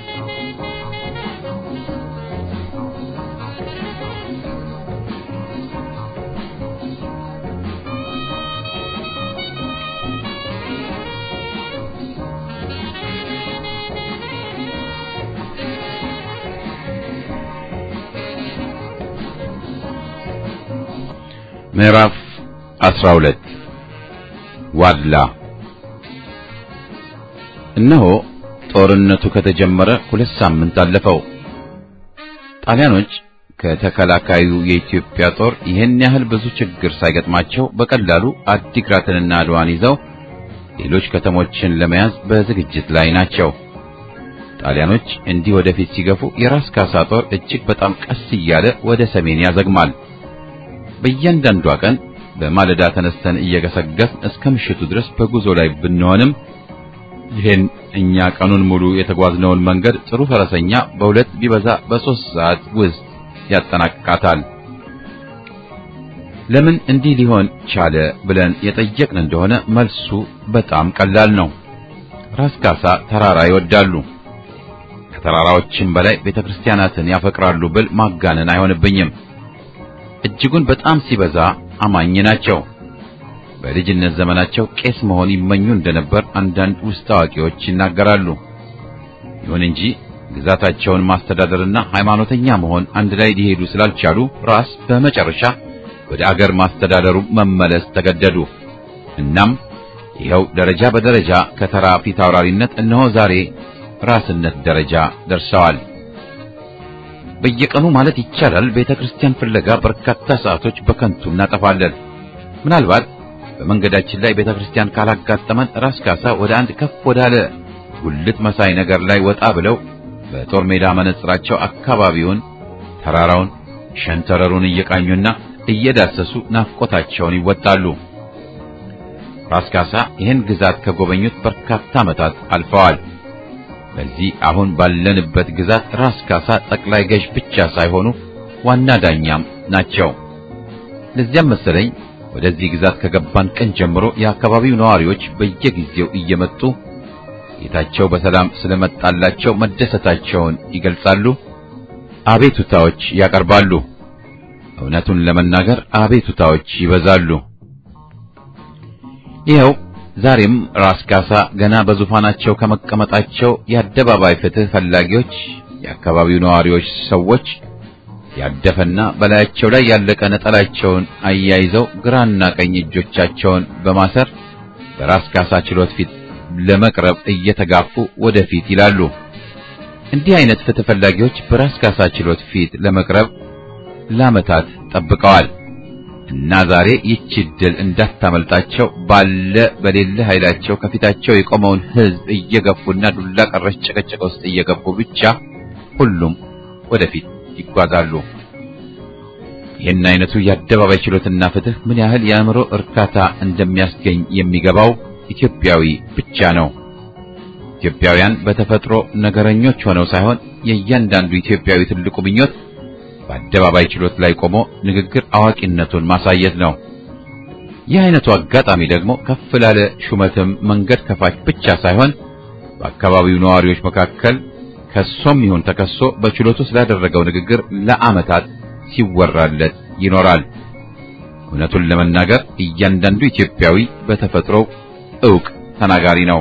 ምዕራፍ 12 ዋድላ። እነሆ ጦርነቱ ከተጀመረ 2 ሳምንት አለፈው። ጣሊያኖች ከተከላካዩ የኢትዮጵያ ጦር ይህን ያህል ብዙ ችግር ሳይገጥማቸው በቀላሉ አዲግራትንና አድዋን ይዘው ሌሎች ከተሞችን ለመያዝ በዝግጅት ላይ ናቸው። ጣሊያኖች እንዲህ ወደፊት ሲገፉ የራስ ካሳ ጦር እጅግ በጣም ቀስ እያለ ወደ ሰሜን ያዘግማል። በእያንዳንዷ ቀን በማለዳ ተነስተን እየገሰገስን እስከ ምሽቱ ድረስ በጉዞ ላይ ብንሆንም ይህን እኛ ቀኑን ሙሉ የተጓዝነውን መንገድ ጥሩ ፈረሰኛ በሁለት ቢበዛ በ3 ሰዓት ውስጥ ያጠናቅቃታል። ለምን እንዲህ ሊሆን ቻለ ብለን የጠየቅን እንደሆነ መልሱ በጣም ቀላል ነው። ራስ ካሳ ተራራ ይወዳሉ። ከተራራዎችም በላይ ቤተክርስቲያናትን ያፈቅራሉ ብል ማጋነን አይሆንብኝም። እጅጉን በጣም ሲበዛ አማኝ ናቸው። በልጅነት ዘመናቸው ቄስ መሆን ይመኙ እንደነበር አንዳንድ ውስጥ አዋቂዎች ይናገራሉ። ይሁን እንጂ ግዛታቸውን ማስተዳደርና ሃይማኖተኛ መሆን አንድ ላይ ሊሄዱ ስላልቻሉ ራስ በመጨረሻ ወደ አገር ማስተዳደሩ መመለስ ተገደዱ። እናም ይኸው ደረጃ በደረጃ ከተራ ፊት አውራሪነት እነሆ ዛሬ ራስነት ደረጃ ደርሰዋል። በየቀኑ ማለት ይቻላል ቤተክርስቲያን ፍለጋ በርካታ ሰዓቶች በከንቱ እናጠፋለን። ምናልባት በመንገዳችን ላይ ቤተክርስቲያን ካላጋጠመን ራስ ካሳ ወደ አንድ ከፍ ወዳለ ጉልት መሳይ ነገር ላይ ወጣ ብለው በጦር ሜዳ መነጽራቸው አካባቢውን፣ ተራራውን፣ ሸንተረሩን እየቃኙና እየዳሰሱ ናፍቆታቸውን ይወጣሉ። ራስ ካሳ ይህን ግዛት ከጎበኙት በርካታ ዓመታት አልፈዋል። በዚህ አሁን ባለንበት ግዛት ራስ ካሳ ጠቅላይ ገዥ ብቻ ሳይሆኑ ዋና ዳኛም ናቸው። ለዚያም መሰለኝ ወደዚህ ግዛት ከገባን ቀን ጀምሮ የአካባቢው ነዋሪዎች በየጊዜው እየመጡ ጌታቸው በሰላም ስለመጣላቸው መደሰታቸውን ይገልጻሉ፣ አቤቱታዎች ያቀርባሉ። እውነቱን ለመናገር አቤቱታዎች ይበዛሉ። ይኸው ዛሬም ራስ ካሳ ገና በዙፋናቸው ከመቀመጣቸው የአደባባይ ፍትህ ፈላጊዎች፣ የአካባቢው ነዋሪዎች ሰዎች ያደፈና በላያቸው ላይ ያለቀ ነጠላቸውን አያይዘው ግራና ቀኝ እጆቻቸውን በማሰር በራስ ካሳ ችሎት ፊት ለመቅረብ እየተጋፉ ወደፊት ይላሉ። እንዲህ አይነት ፍትህ ፈላጊዎች በራስ ካሳ ችሎት ፊት ለመቅረብ ለዓመታት ጠብቀዋል እና ዛሬ ይህች ድል እንዳታመልጣቸው ባለ በሌለ ኃይላቸው ከፊታቸው የቆመውን ሕዝብ እየገፉና ዱላ ቀረሽ ጭቅጭቅ ውስጥ እየገቡ ብቻ ሁሉም ወደፊት ይጓዛሉ። ይህን አይነቱ የአደባባይ ችሎትና ፍትህ ምን ያህል የአእምሮ እርካታ እንደሚያስገኝ የሚገባው ኢትዮጵያዊ ብቻ ነው። ኢትዮጵያውያን በተፈጥሮ ነገረኞች ሆነው ሳይሆን የእያንዳንዱ ኢትዮጵያዊ ትልቁ ምኞት በአደባባይ ችሎት ላይ ቆሞ ንግግር አዋቂነቱን ማሳየት ነው። ይህ አይነቱ አጋጣሚ ደግሞ ከፍ ላለ ሹመትም መንገድ ከፋች ብቻ ሳይሆን በአካባቢው ነዋሪዎች መካከል ከሶም ይሁን ተከሶ በችሎቱ ስላደረገው ንግግር ለዓመታት ሲወራለት ይኖራል። እውነቱን ለመናገር እያንዳንዱ ኢትዮጵያዊ በተፈጥሮው ዕውቅ ተናጋሪ ነው።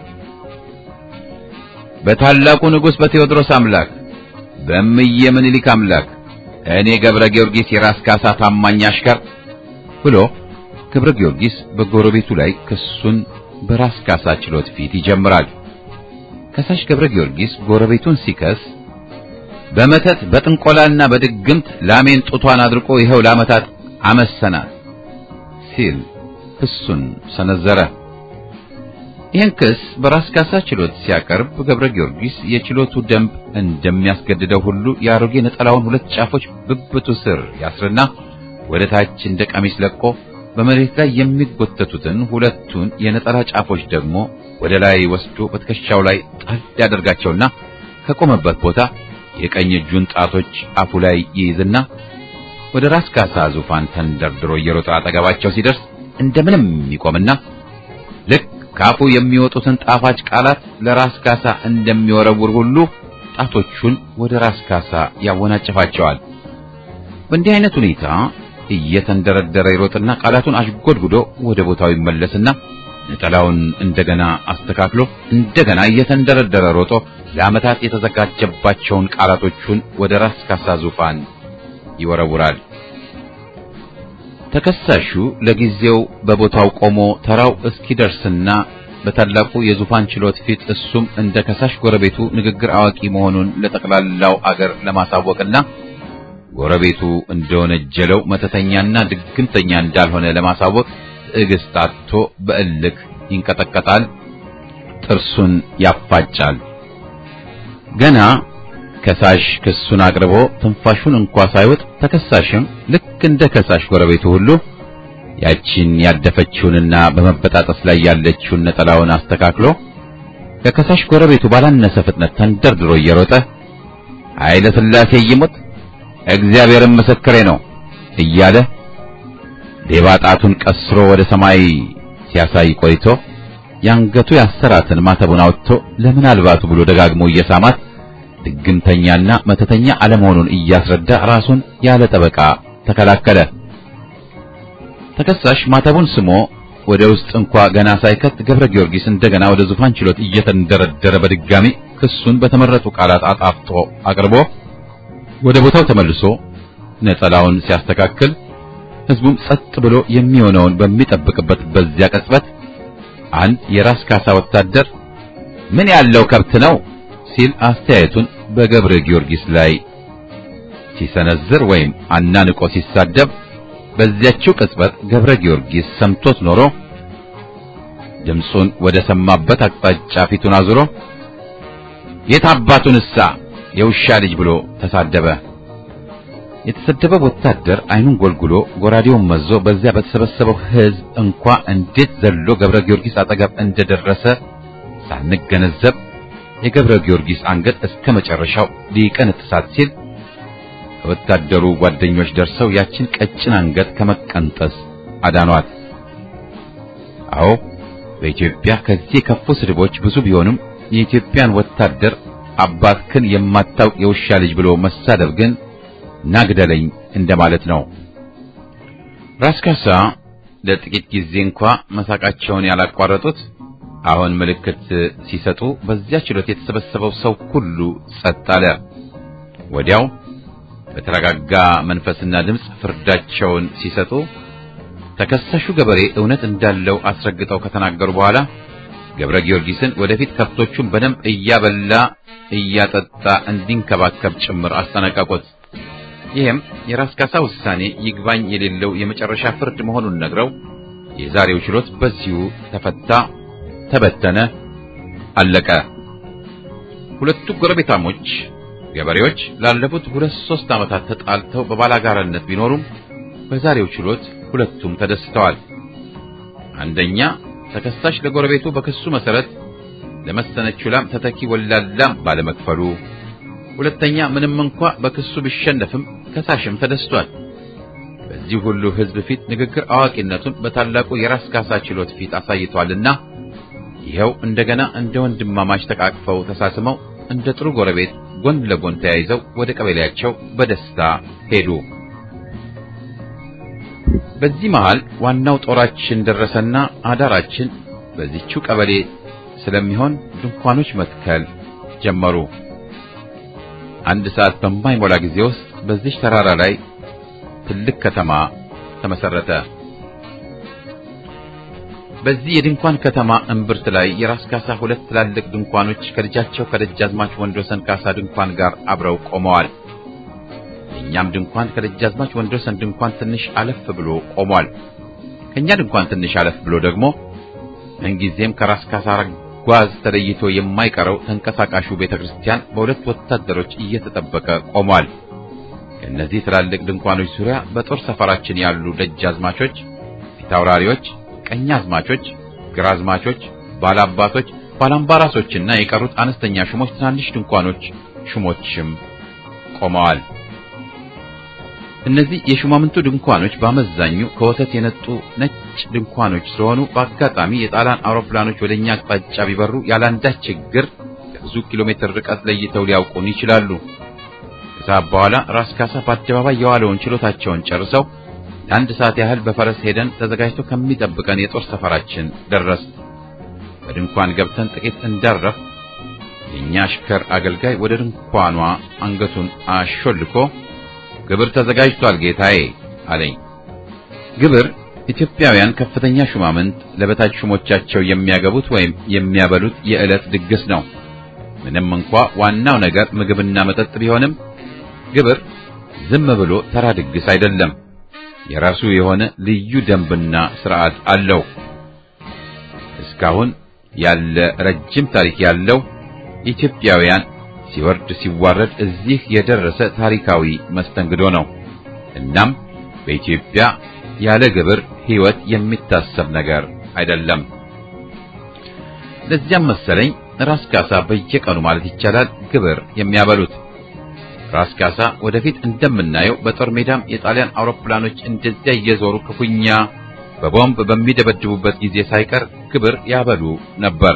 በታላቁ ንጉሥ በቴዎድሮስ አምላክ በእምዬ ምኒልክ አምላክ እኔ ገብረ ጊዮርጊስ የራስ ካሳ ታማኝ አሽከር ብሎ ገብረ ጊዮርጊስ በጎረቤቱ ላይ ክሱን በራስ ካሳ ችሎት ፊት ይጀምራል። ከሳሽ ገብረ ጊዮርጊስ ጎረቤቱን ሲከስ በመተት በጥንቆላና በድግምት ላሜን ጡቷን አድርቆ ይኸው ለዓመታት አመሰናት ሲል ክሱን ሰነዘረ። ይህን ክስ በራስ ካሳ ችሎት ሲያቀርብ ገብረ ጊዮርጊስ የችሎቱ ደንብ እንደሚያስገድደው ሁሉ የአሮጌ ነጠላውን 2 ጫፎች ብብቱ ስር ያስርና ወደ ታች እንደ ቀሚስ ለቆ በመሬት ላይ የሚጎተቱትን ሁለቱን የነጠላ ጫፎች ደግሞ ወደ ላይ ወስዶ በትከሻው ላይ ጣል ያደርጋቸውና ከቆመበት ቦታ የቀኝ እጁን ጣቶች አፉ ላይ ይይዝና ወደ ራስ ካሳ ዙፋን ተንደርድሮ እየሮጠ አጠገባቸው ሲደርስ እንደምንም ይቆምና ልክ ካፉ የሚወጡትን ጣፋጭ ቃላት ለራስ ካሳ እንደሚወረውር ሁሉ ጣቶቹን ወደ ራስ ካሳ ያወናጭፋቸዋል። በእንዲህ አይነት ሁኔታ እየተንደረደረ ይሮጥና ቃላቱን አሽጎድጉዶ ወደ ቦታው ይመለስና ነጠላውን እንደገና አስተካክሎ እንደገና እየተንደረደረ ሮጦ ለዓመታት የተዘጋጀባቸውን ቃላቶቹን ወደ ራስ ካሳ ዙፋን ይወረውራል። ተከሳሹ ለጊዜው በቦታው ቆሞ ተራው እስኪደርስና በታላቁ የዙፋን ችሎት ፊት እሱም እንደ ከሳሽ ጎረቤቱ ንግግር አዋቂ መሆኑን ለጠቅላላው አገር ለማሳወቅና ጎረቤቱ እንደወነጀለው መተተኛና ድግምተኛ እንዳልሆነ ለማሳወቅ ትዕግስት አጥቶ በእልክ ይንቀጠቀጣል፣ ጥርሱን ያፋጫል። ገና ከሳሽ ክሱን አቅርቦ ትንፋሹን እንኳን ሳይወጥ ተከሳሽም ልክ እንደ ከሳሽ ጎረቤቱ ሁሉ ያቺን ያደፈችውንና በመበጣጠስ ላይ ያለችውን ነጠላውን አስተካክሎ ከከሳሽ ጎረቤቱ ባላነሰ ፍጥነት ተንደርድሮ እየሮጠ ኃይለ ሥላሴ ይሙት እግዚአብሔርም ምስክሬ ነው እያለ ሌባ ጣቱን ቀስሮ ወደ ሰማይ ሲያሳይ ቆይቶ ያንገቱ ያሰራትን ማተቡን አውጥቶ ለምናልባቱ ብሎ ደጋግሞ እየሳማት ድግምተኛና መተተኛ አለመሆኑን እያስረዳ ራሱን ያለ ጠበቃ ተከላከለ። ተከሳሽ ማተቡን ስሞ ወደ ውስጥ እንኳን ገና ሳይከት ገብረ ጊዮርጊስ እንደገና ወደ ዙፋን ችሎት እየተንደረደረ በድጋሚ ክሱን በተመረጡ ቃላት አጣፍጦ አቅርቦ ወደ ቦታው ተመልሶ ነጠላውን ሲያስተካክል ሕዝቡም ጸጥ ብሎ የሚሆነውን በሚጠብቅበት በዚያ ቅጽበት አንድ የራስ ካሳ ወታደር ምን ያለው ከብት ነው ሲል አስተያየቱን በገብረ ጊዮርጊስ ላይ ሲሰነዝር ወይም አናንቆ ሲሳደብ በዚያችው ቅጽበት ገብረ ጊዮርጊስ ሰምቶት ኖሮ ድምፁን ወደ ሰማበት አቅጣጫ ፊቱን አዙሮ የታባቱንሳ የውሻ ልጅ ብሎ ተሳደበ። የተሰደበው ወታደር አይኑን ጎልጉሎ ጎራዴውን መዞ በዚያ በተሰበሰበው ሕዝብ እንኳን እንዴት ዘሎ ገብረ ጊዮርጊስ አጠገብ እንደደረሰ ሳንገነዘብ የገብረ ጊዮርጊስ አንገት እስከ መጨረሻው ሊቀነጥሳት ሲል ወታደሩ ጓደኞች ደርሰው ያችን ቀጭን አንገት ከመቀንጠስ አዳኗት። አዎ በኢትዮጵያ ከዚህ ከፉ ስድቦች ብዙ ቢሆንም የኢትዮጵያን ወታደር አባትክን የማታውቅ የውሻ ልጅ ብሎ መሳደብ ግን ናግደለኝ እንደማለት ነው። ራስ ካሳ ለጥቂት ጊዜ እንኳን መሳቃቸውን ያላቋረጡት አሁን ምልክት ሲሰጡ በዚያ ችሎት የተሰበሰበው ሰው ሁሉ ጸጥ አለ። ወዲያው በተረጋጋ መንፈስና ድምፅ ፍርዳቸውን ሲሰጡ ተከሳሹ ገበሬ እውነት እንዳለው አስረግጠው ከተናገሩ በኋላ ገብረ ጊዮርጊስን ወደፊት ከብቶቹን በደንብ እያበላ እያጠጣ እንዲንከባከብ ጭምር አስጠነቀቁት። ይህም የራስ ካሳ ውሳኔ ይግባኝ የሌለው የመጨረሻ ፍርድ መሆኑን ነግረው የዛሬው ችሎት በዚሁ ተፈታ፣ ተበተነ፣ አለቀ። ሁለቱ ጎረቤታሞች ገበሬዎች ላለፉት 2-3 ዓመታት ተጣልተው በባላጋራነት ቢኖሩም በዛሬው ችሎት ሁለቱም ተደስተዋል። አንደኛ ተከሳሽ ለጎረቤቱ በክሱ መሰረት ለመሰነችው ላም ተተኪ ወላላም ባለመክፈሉ፣ ሁለተኛ ምንም እንኳን በክሱ ቢሸነፍም ከሳሽም ተደስቷል። በዚህ ሁሉ ሕዝብ ፊት ንግግር አዋቂነቱን በታላቁ የራስ ካሳ ችሎት ፊት አሳይቷልና ይኸው እንደገና እንደ ወንድማማች ተቃቅፈው ተሳስመው እንደ ጥሩ ጎረቤት ጎን ለጎን ተያይዘው ወደ ቀበሌያቸው በደስታ ሄዱ። በዚህ መሃል ዋናው ጦራችን ደረሰና አዳራችን በዚህችው ቀበሌ ስለሚሆን ድንኳኖች መትከል ጀመሩ። 1 ሰዓት በማይሞላ ጊዜ ውስጥ በዚህ ተራራ ላይ ትልቅ ከተማ ተመሰረተ። በዚህ የድንኳን ከተማ እምብርት ላይ የራስ ካሳ 2 ትላልቅ ድንኳኖች ከልጃቸው ከደጃዝማች ወንድወሰን ካሳ ድንኳን ጋር አብረው ቆመዋል። የኛም ድንኳን ከደጃዝማች ወንድወሰን ድንኳን ትንሽ አለፍ ብሎ ቆሟል። ከኛ ድንኳን ትንሽ አለፍ ብሎ ደግሞ እንጊዜም ከራስ ካሳ ጓዝ ተለይቶ የማይቀረው ተንቀሳቃሹ ቤተክርስቲያን በ2 ወታደሮች እየተጠበቀ ቆሟል። ከነዚህ ትላልቅ ድንኳኖች ዙሪያ በጦር ሰፈራችን ያሉ ደጃዝማቾች ፊታውራሪዎች፣ ቀኛዝማቾች፣ ግራዝማቾች፣ ባላባቶች፣ ባላምባራሶችና የቀሩት አነስተኛ ሹሞች፣ ትናንሽ ድንኳኖች ሹሞችም ቆመዋል። እነዚህ የሹማምንቱ ድንኳኖች በአመዛኙ ከወተት የነጡ ነጭ ድንኳኖች ስለሆኑ በአጋጣሚ የጣሊያን አውሮፕላኖች ወደኛ አቅጣጫ ቢበሩ ያላንዳች ችግር ብዙ ኪሎ ሜትር ርቀት ለይተው ሊያውቁን ይችላሉ። ከሰዓት በኋላ ራስ ካሳ በአደባባይ የዋለውን ችሎታቸውን ጨርሰው ለአንድ ሰዓት ያህል በፈረስ ሄደን ተዘጋጅቶ ከሚጠብቀን የጦር ሰፈራችን ደረስ። በድንኳን ገብተን ጥቂት እንዳረፍ የኛ አሽከር አገልጋይ ወደ ድንኳኗ አንገቱን አሾልኮ ግብር ተዘጋጅቷል ጌታዬ አለኝ። ግብር ኢትዮጵያውያን ከፍተኛ ሹማምንት ለበታች ሹሞቻቸው የሚያገቡት ወይም የሚያበሉት የዕለት ድግስ ነው። ምንም እንኳ ዋናው ነገር ምግብና መጠጥ ቢሆንም ግብር ዝም ብሎ ተራ ድግስ አይደለም። የራሱ የሆነ ልዩ ደንብና ሥርዓት አለው። እስካሁን ያለ ረጅም ታሪክ ያለው ኢትዮጵያውያን ሲወርድ ሲዋረድ እዚህ የደረሰ ታሪካዊ መስተንግዶ ነው። እናም በኢትዮጵያ ያለ ግብር ሕይወት የሚታሰብ ነገር አይደለም። ለዚያም መሰለኝ ራስ ካሳ በየቀኑ ማለት ይቻላል ግብር የሚያበሉት። ራስ ካሳ ወደፊት እንደምናየው በጦር ሜዳም የጣሊያን አውሮፕላኖች እንደዚያ እየዞሩ ክፉኛ በቦምብ በሚደበድቡበት ጊዜ ሳይቀር ግብር ያበሉ ነበር።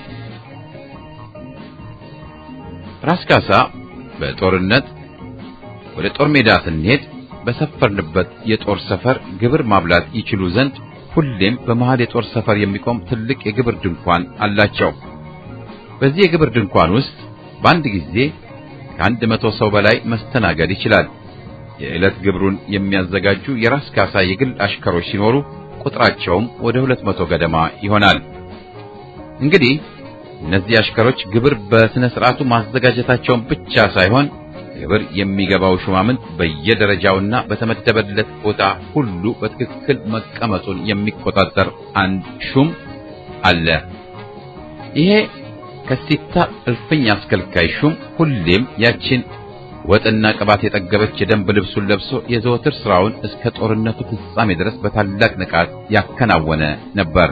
ራስ ካሳ በጦርነት ወደ ጦር ሜዳ ስንሄድ በሰፈርንበት የጦር ሰፈር ግብር ማብላት ይችሉ ዘንድ ሁሌም በመሃል የጦር ሰፈር የሚቆም ትልቅ የግብር ድንኳን አላቸው። በዚህ የግብር ድንኳን ውስጥ በአንድ ጊዜ ከ100 ሰው በላይ መስተናገድ ይችላል። የዕለት ግብሩን የሚያዘጋጁ የራስ ካሳ የግል አሽከሮች ሲኖሩ ቁጥራቸውም ወደ 200 ገደማ ይሆናል። እንግዲህ እነዚህ አሽከሮች ግብር በስነ ስርዓቱ ማዘጋጀታቸውን ብቻ ሳይሆን ግብር የሚገባው ሹማምንት በየደረጃውና በተመደበለት ቦታ ሁሉ በትክክል መቀመጡን የሚቆጣጠር አንድ ሹም አለ። ይሄ ከሲታ እልፍኝ አስከልካይ ሹም ሁሌም ያችን ወጥና ቅባት የጠገበች የደንብ ልብሱን ለብሶ የዘወትር ስራውን እስከ ጦርነቱ ፍጻሜ ድረስ በታላቅ ንቃት ያከናወነ ነበር።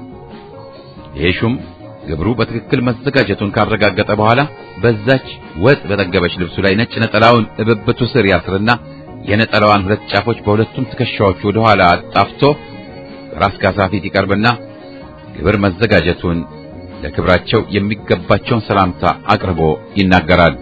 ይሄ ሹም ግብሩ በትክክል መዘጋጀቱን ካረጋገጠ በኋላ በዛች ወጥ በጠገበች ልብሱ ላይ ነጭ ነጠላውን እብብቱ ስር ያስርና የነጠላዋን ሁለት ጫፎች በሁለቱም ትከሻዎቹ ወደ ኋላ አጣፍቶ ራስ ካሳ ፊት ይቀርብና ግብር መዘጋጀቱን ለክብራቸው የሚገባቸውን ሰላምታ አቅርቦ ይናገራል።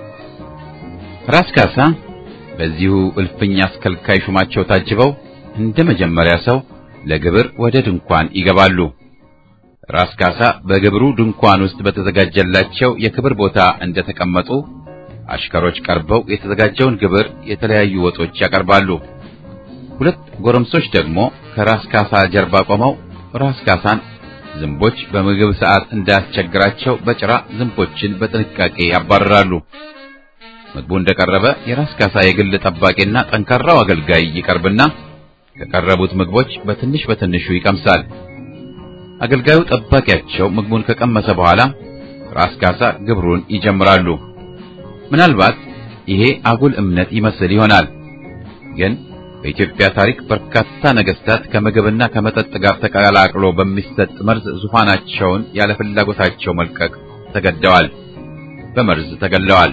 ራስ ካሳ በዚሁ እልፍኝ አስከልካይ ሹማቸው ታጅበው እንደ መጀመሪያ ሰው ለግብር ወደ ድንኳን ይገባሉ። ራስ ካሳ በግብሩ ድንኳን ውስጥ በተዘጋጀላቸው የክብር ቦታ እንደተቀመጡ አሽከሮች ቀርበው የተዘጋጀውን ግብር የተለያዩ ወጦች ያቀርባሉ። ሁለት ጎረምሶች ደግሞ ከራስ ካሳ ጀርባ ቆመው ራስ ካሳን ዝንቦች በምግብ ሰዓት እንዳያስቸግራቸው በጭራ ዝንቦችን በጥንቃቄ ያባርራሉ። ምግቡ እንደቀረበ የራስ ካሳ የግል ጠባቂና ጠንካራው አገልጋይ ይቀርብና ከቀረቡት ምግቦች በትንሽ በትንሹ ይቀምሳል። አገልጋዩ ጠባቂያቸው ምግቡን ከቀመሰ በኋላ ራስ ካሳ ግብሩን ይጀምራሉ። ምናልባት ይሄ አጉል እምነት ይመስል ይሆናል፣ ግን በኢትዮጵያ ታሪክ በርካታ ነገስታት ከምግብና ከመጠጥ ጋር ተቀላቅሎ በሚሰጥ መርዝ ዙፋናቸውን ያለ ፍላጎታቸው መልቀቅ ተገደዋል፣ በመርዝ ተገለዋል።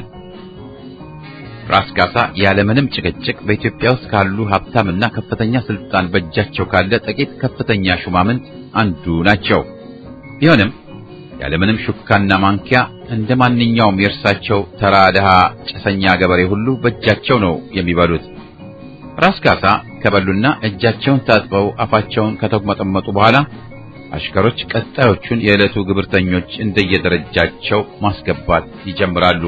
ራስ ካሳ ያለምንም ጭቅጭቅ በኢትዮጵያ ውስጥ ካሉ ሀብታምና ከፍተኛ ስልጣን በእጃቸው ካለ ጥቂት ከፍተኛ ሹማምንት አንዱ ናቸው። ቢሆንም ያለምንም ሹካና ማንኪያ እንደማንኛውም የእርሳቸው ተራ ደሃ ጭሰኛ ገበሬ ሁሉ በእጃቸው ነው የሚበሉት። ራስ ካሳ ከበሉና እጃቸውን ታጥበው አፋቸውን ከተመጠመጡ በኋላ አሽከሮች ቀጣዮቹን የዕለቱ ግብርተኞች እንደየደረጃቸው ማስገባት ይጀምራሉ።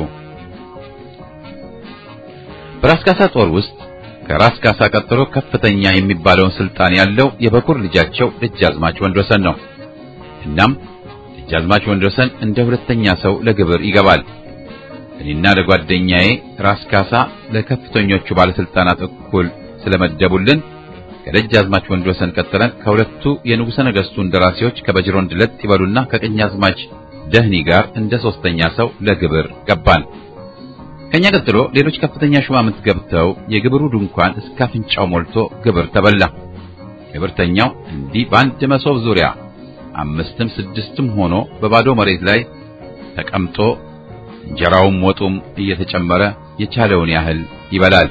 በራስ ካሳ ጦር ውስጥ ከራስ ካሳ ቀጥሎ ከፍተኛ የሚባለውን ስልጣን ያለው የበኩር ልጃቸው ደጃዝማች ወንድወሰን ነው። እናም ደጃዝማች ወንድወሰን እንደ ሁለተኛ ሰው ለግብር ይገባል። እኔና ለጓደኛዬ ራስ ካሳ ለከፍተኞቹ ባለስልጣናት እኩል ስለመደቡልን ከደጃዝማች ወንድወሰን ቀጥለን ከሁለቱ የንጉሠ ነገሥቱ እንደራሴዎች ከበጅሮንድ ለጥ ይበሉና ከቀኛዝማች ደህኒ ጋር እንደ ሶስተኛ ሰው ለግብር ገባን። ከኛ ቀጥሎ ሌሎች ከፍተኛ ሹማምንት ገብተው የግብሩ ድንኳን እስከ አፍንጫው ሞልቶ ግብር ተበላ። ግብርተኛው እንዲህ በአንድ መሶብ ዙሪያ 5ም 6ም ሆኖ በባዶ መሬት ላይ ተቀምጦ እንጀራውም ወጡም እየተጨመረ የቻለውን ያህል ይበላል።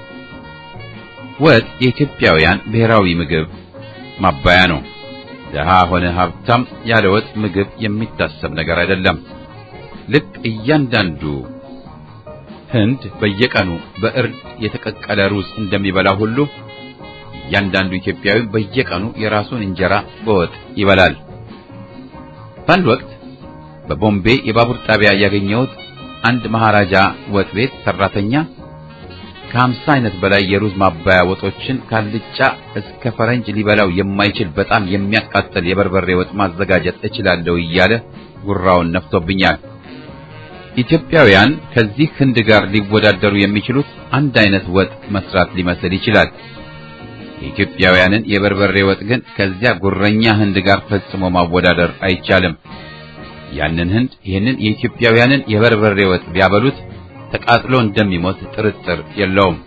ወጥ የኢትዮጵያውያን ብሔራዊ ምግብ ማባያ ነው። ደሃ ሆነ ሀብታም ያለ ወጥ ምግብ የሚታሰብ ነገር አይደለም። ልክ እያንዳንዱ ህንድ በየቀኑ በእርድ የተቀቀለ ሩዝ እንደሚበላ ሁሉ እያንዳንዱ ኢትዮጵያዊ በየቀኑ የራሱን እንጀራ በወጥ ይበላል። በአንድ ወቅት በቦምቤ የባቡር ጣቢያ ያገኘሁት አንድ መሃራጃ ወጥ ቤት ሰራተኛ ከ50 አይነት በላይ የሩዝ ማባያ ወጦችን ካልጫ እስከ ፈረንጅ ሊበላው የማይችል በጣም የሚያቃጥል የበርበሬ ወጥ ማዘጋጀት እችላለሁ እያለ ጉራውን ነፍቶብኛል። ኢትዮጵያውያን ከዚህ ህንድ ጋር ሊወዳደሩ የሚችሉት አንድ አይነት ወጥ መስራት ሊመስል ይችላል። የኢትዮጵያውያንን የበርበሬ ወጥ ግን ከዚያ ጉረኛ ህንድ ጋር ፈጽሞ ማወዳደር አይቻልም። ያንን ህንድ ይህንን የኢትዮጵያውያንን የበርበሬ ወጥ ቢያበሉት ተቃጥሎ እንደሚሞት ጥርጥር የለውም።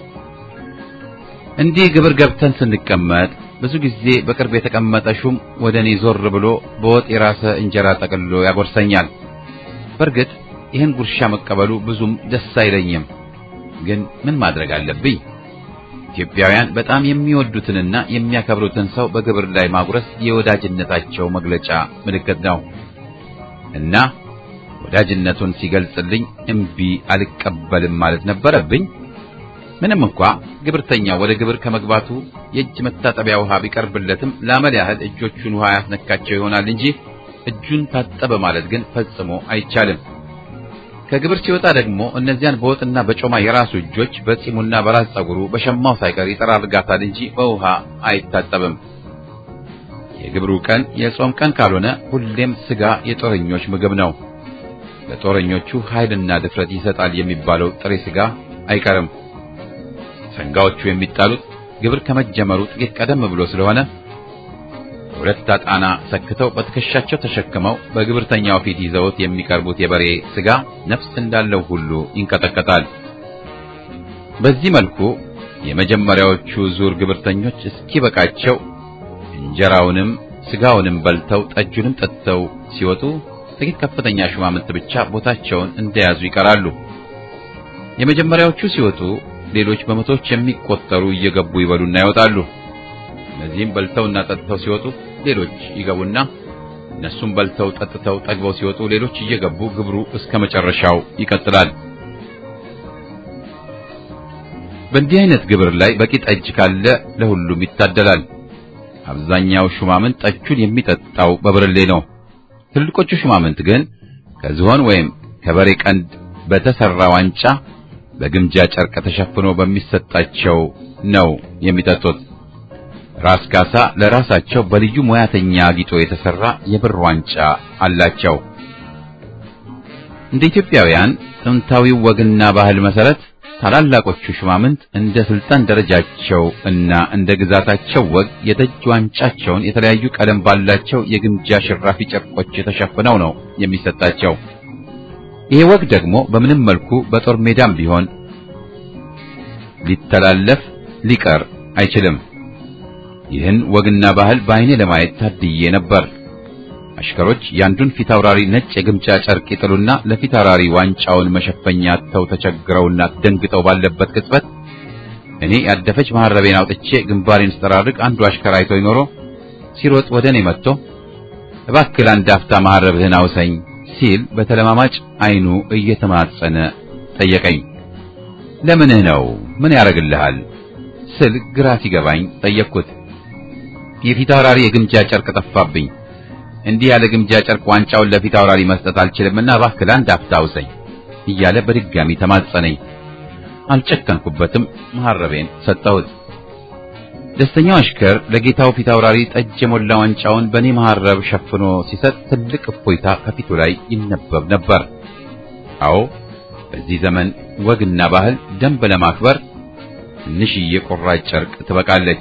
እንዲህ ግብር ገብተን ስንቀመጥ ብዙ ጊዜ በቅርብ የተቀመጠ ሹም ወደኔ ዞር ብሎ በወጥ የራሰ እንጀራ ጠቅልሎ ያጎርሰኛል። በርግጥ ይህን ጉርሻ መቀበሉ ብዙም ደስ አይለኝም። ግን ምን ማድረግ አለብኝ? ኢትዮጵያውያን በጣም የሚወዱትንና የሚያከብሩትን ሰው በግብር ላይ ማጉረስ የወዳጅነታቸው መግለጫ ምልክት ነው እና ወዳጅነቱን ሲገልጽልኝ እምቢ አልቀበልም ማለት ነበረብኝ። ምንም እንኳ ግብርተኛው ወደ ግብር ከመግባቱ የእጅ መታጠቢያ ውሃ ቢቀርብለትም ለአመል ያህል እጆቹን ውሃ ያስነካቸው ይሆናል እንጂ እጁን ታጠበ ማለት ግን ፈጽሞ አይቻልም። ከግብር ሲወጣ ደግሞ እነዚያን በወጥና በጮማ የራሱ እጆች በጺሙና በራስ ጸጉሩ በሸማው ሳይቀር ይጠራርጋታል እንጂ በውሃ አይታጠብም። የግብሩ ቀን የጾም ቀን ካልሆነ ሁሌም ስጋ የጦረኞች ምግብ ነው። ለጦረኞቹ ኃይልና ድፍረት ይሰጣል የሚባለው ጥሬ ስጋ አይቀርም። ሰንጋዎቹ የሚጣሉት ግብር ከመጀመሩ ጥቂት ቀደም ብሎ ስለሆነ ሁለት አጣና ሰክተው በትከሻቸው ተሸክመው በግብርተኛው ፊት ይዘውት የሚቀርቡት የበሬ ስጋ ነፍስ እንዳለው ሁሉ ይንቀጠቀጣል። በዚህ መልኩ የመጀመሪያዎቹ ዙር ግብርተኞች እስኪበቃቸው እንጀራውንም ስጋውንም በልተው ጠጁንም ጠጥተው ሲወጡ ጥቂት ከፍተኛ ሹማምንት ብቻ ቦታቸውን እንደያዙ ይቀራሉ። የመጀመሪያዎቹ ሲወጡ ሌሎች በመቶዎች የሚቆጠሩ እየገቡ ይበሉና ይወጣሉ። እነዚህም በልተውና ጠጥተው ሲወጡ ሌሎች ይገቡና እነሱም በልተው ጠጥተው ጠግበው ሲወጡ ሌሎች እየገቡ ግብሩ እስከ መጨረሻው ይቀጥላል። በእንዲህ አይነት ግብር ላይ በቂ ጠጅ ካለ ለሁሉም ይታደላል። አብዛኛው ሹማምንት ጠጁን የሚጠጣው በብርሌ ነው። ትልቆቹ ሹማምንት ግን ከዝሆን ወይም ከበሬ ቀንድ በተሰራ ዋንጫ በግምጃ ጨርቅ ተሸፍኖ በሚሰጣቸው ነው የሚጠጡት። ራስ ካሳ ለራሳቸው በልዩ ሙያተኛ አጊጦ የተሰራ የብር ዋንጫ አላቸው። እንደ ኢትዮጵያውያን ጥንታዊው ወግና ባህል መሰረት ታላላቆቹ ሹማምንት እንደ ስልጣን ደረጃቸው እና እንደ ግዛታቸው ወግ የጠጅ ዋንጫቸውን የተለያዩ ቀለም ባላቸው የግምጃ ሽራፊ ጨርቆች ተሸፍነው ነው የሚሰጣቸው። ይሄ ወግ ደግሞ በምንም መልኩ በጦር ሜዳም ቢሆን ሊተላለፍ ሊቀር አይችልም። ይህን ወግና ባህል በአይኔ ለማየት ታድዬ ነበር። አሽከሮች ያንዱን ፊታውራሪ ነጭ የግምጃ ጨርቅ ይጥሉና ለፊታውራሪ ዋንጫውን መሸፈኛ አጥተው ተቸግረውና ደንግጠው ባለበት ቅጽበት እኔ ያደፈች መሐረቤን አውጥቼ ግንባሬን ስጠራርቅ አንዱ አሽከር አይቶኝ ኖሮ ሲሮጥ ወደኔ መጥቶ እባክህ አንድ አፍታ መሐረብህን አውሰኝ ሲል በተለማማጭ አይኑ እየተማጸነ ጠየቀኝ። ለምንህ ነው? ምን ያረግልሃል? ስል ግራ ሲገባኝ ጠየቅኩት። የፊታውራሪ የግምጃ ጨርቅ ጠፋብኝ። እንዲህ ያለ ግምጃ ጨርቅ ዋንጫውን ለፊታውራሪ መስጠት አልችልምና እባክህ አንድ አፍታ አውሰኝ እያለ በድጋሚ ተማጸነኝ። አልጨከንኩበትም። መሐረቤን ሰጠሁት። ደስተኛው አሽከር ለጌታው ፊታውራሪ ጠጅ የሞላ ዋንጫውን በኔ መሐረብ ሸፍኖ ሲሰጥ ትልቅ እፎይታ ከፊቱ ላይ ይነበብ ነበር። አዎ በዚህ ዘመን ወግና ባህል ደንብ ለማክበር ትንሽዬ ቁራጭ ጨርቅ ትበቃለች።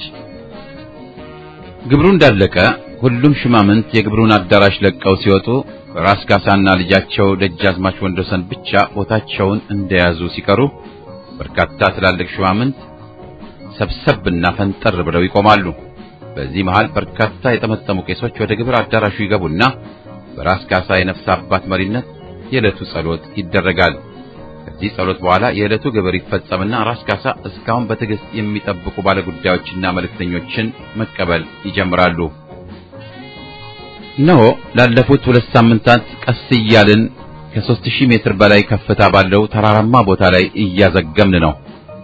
ግብሩ እንዳለቀ ሁሉም ሹማምንት የግብሩን አዳራሽ ለቀው ሲወጡ ራስ ካሳና ልጃቸው ደጃዝማች ወንዶሰን ብቻ ቦታቸውን እንደያዙ ሲቀሩ በርካታ ትላልቅ ሹማምንት ሰብሰብና ፈንጠር ብለው ይቆማሉ። በዚህ መሃል በርካታ የጠመጠሙ ቄሶች ወደ ግብር አዳራሹ ይገቡና በራስ ካሳ የነፍስ አባት መሪነት የዕለቱ ጸሎት ይደረጋል። ከዚህ ጸሎት በኋላ የዕለቱ ግብር ይፈጸምና ራስ ካሳ እስካሁን በትዕግስት የሚጠብቁ ባለጉዳዮችና መልእክተኞችን መቀበል ይጀምራሉ። እነሆ ላለፉት 2 ሳምንታት ቀስ እያልን ከ3000 ሜትር በላይ ከፍታ ባለው ተራራማ ቦታ ላይ እያዘገምን ነው።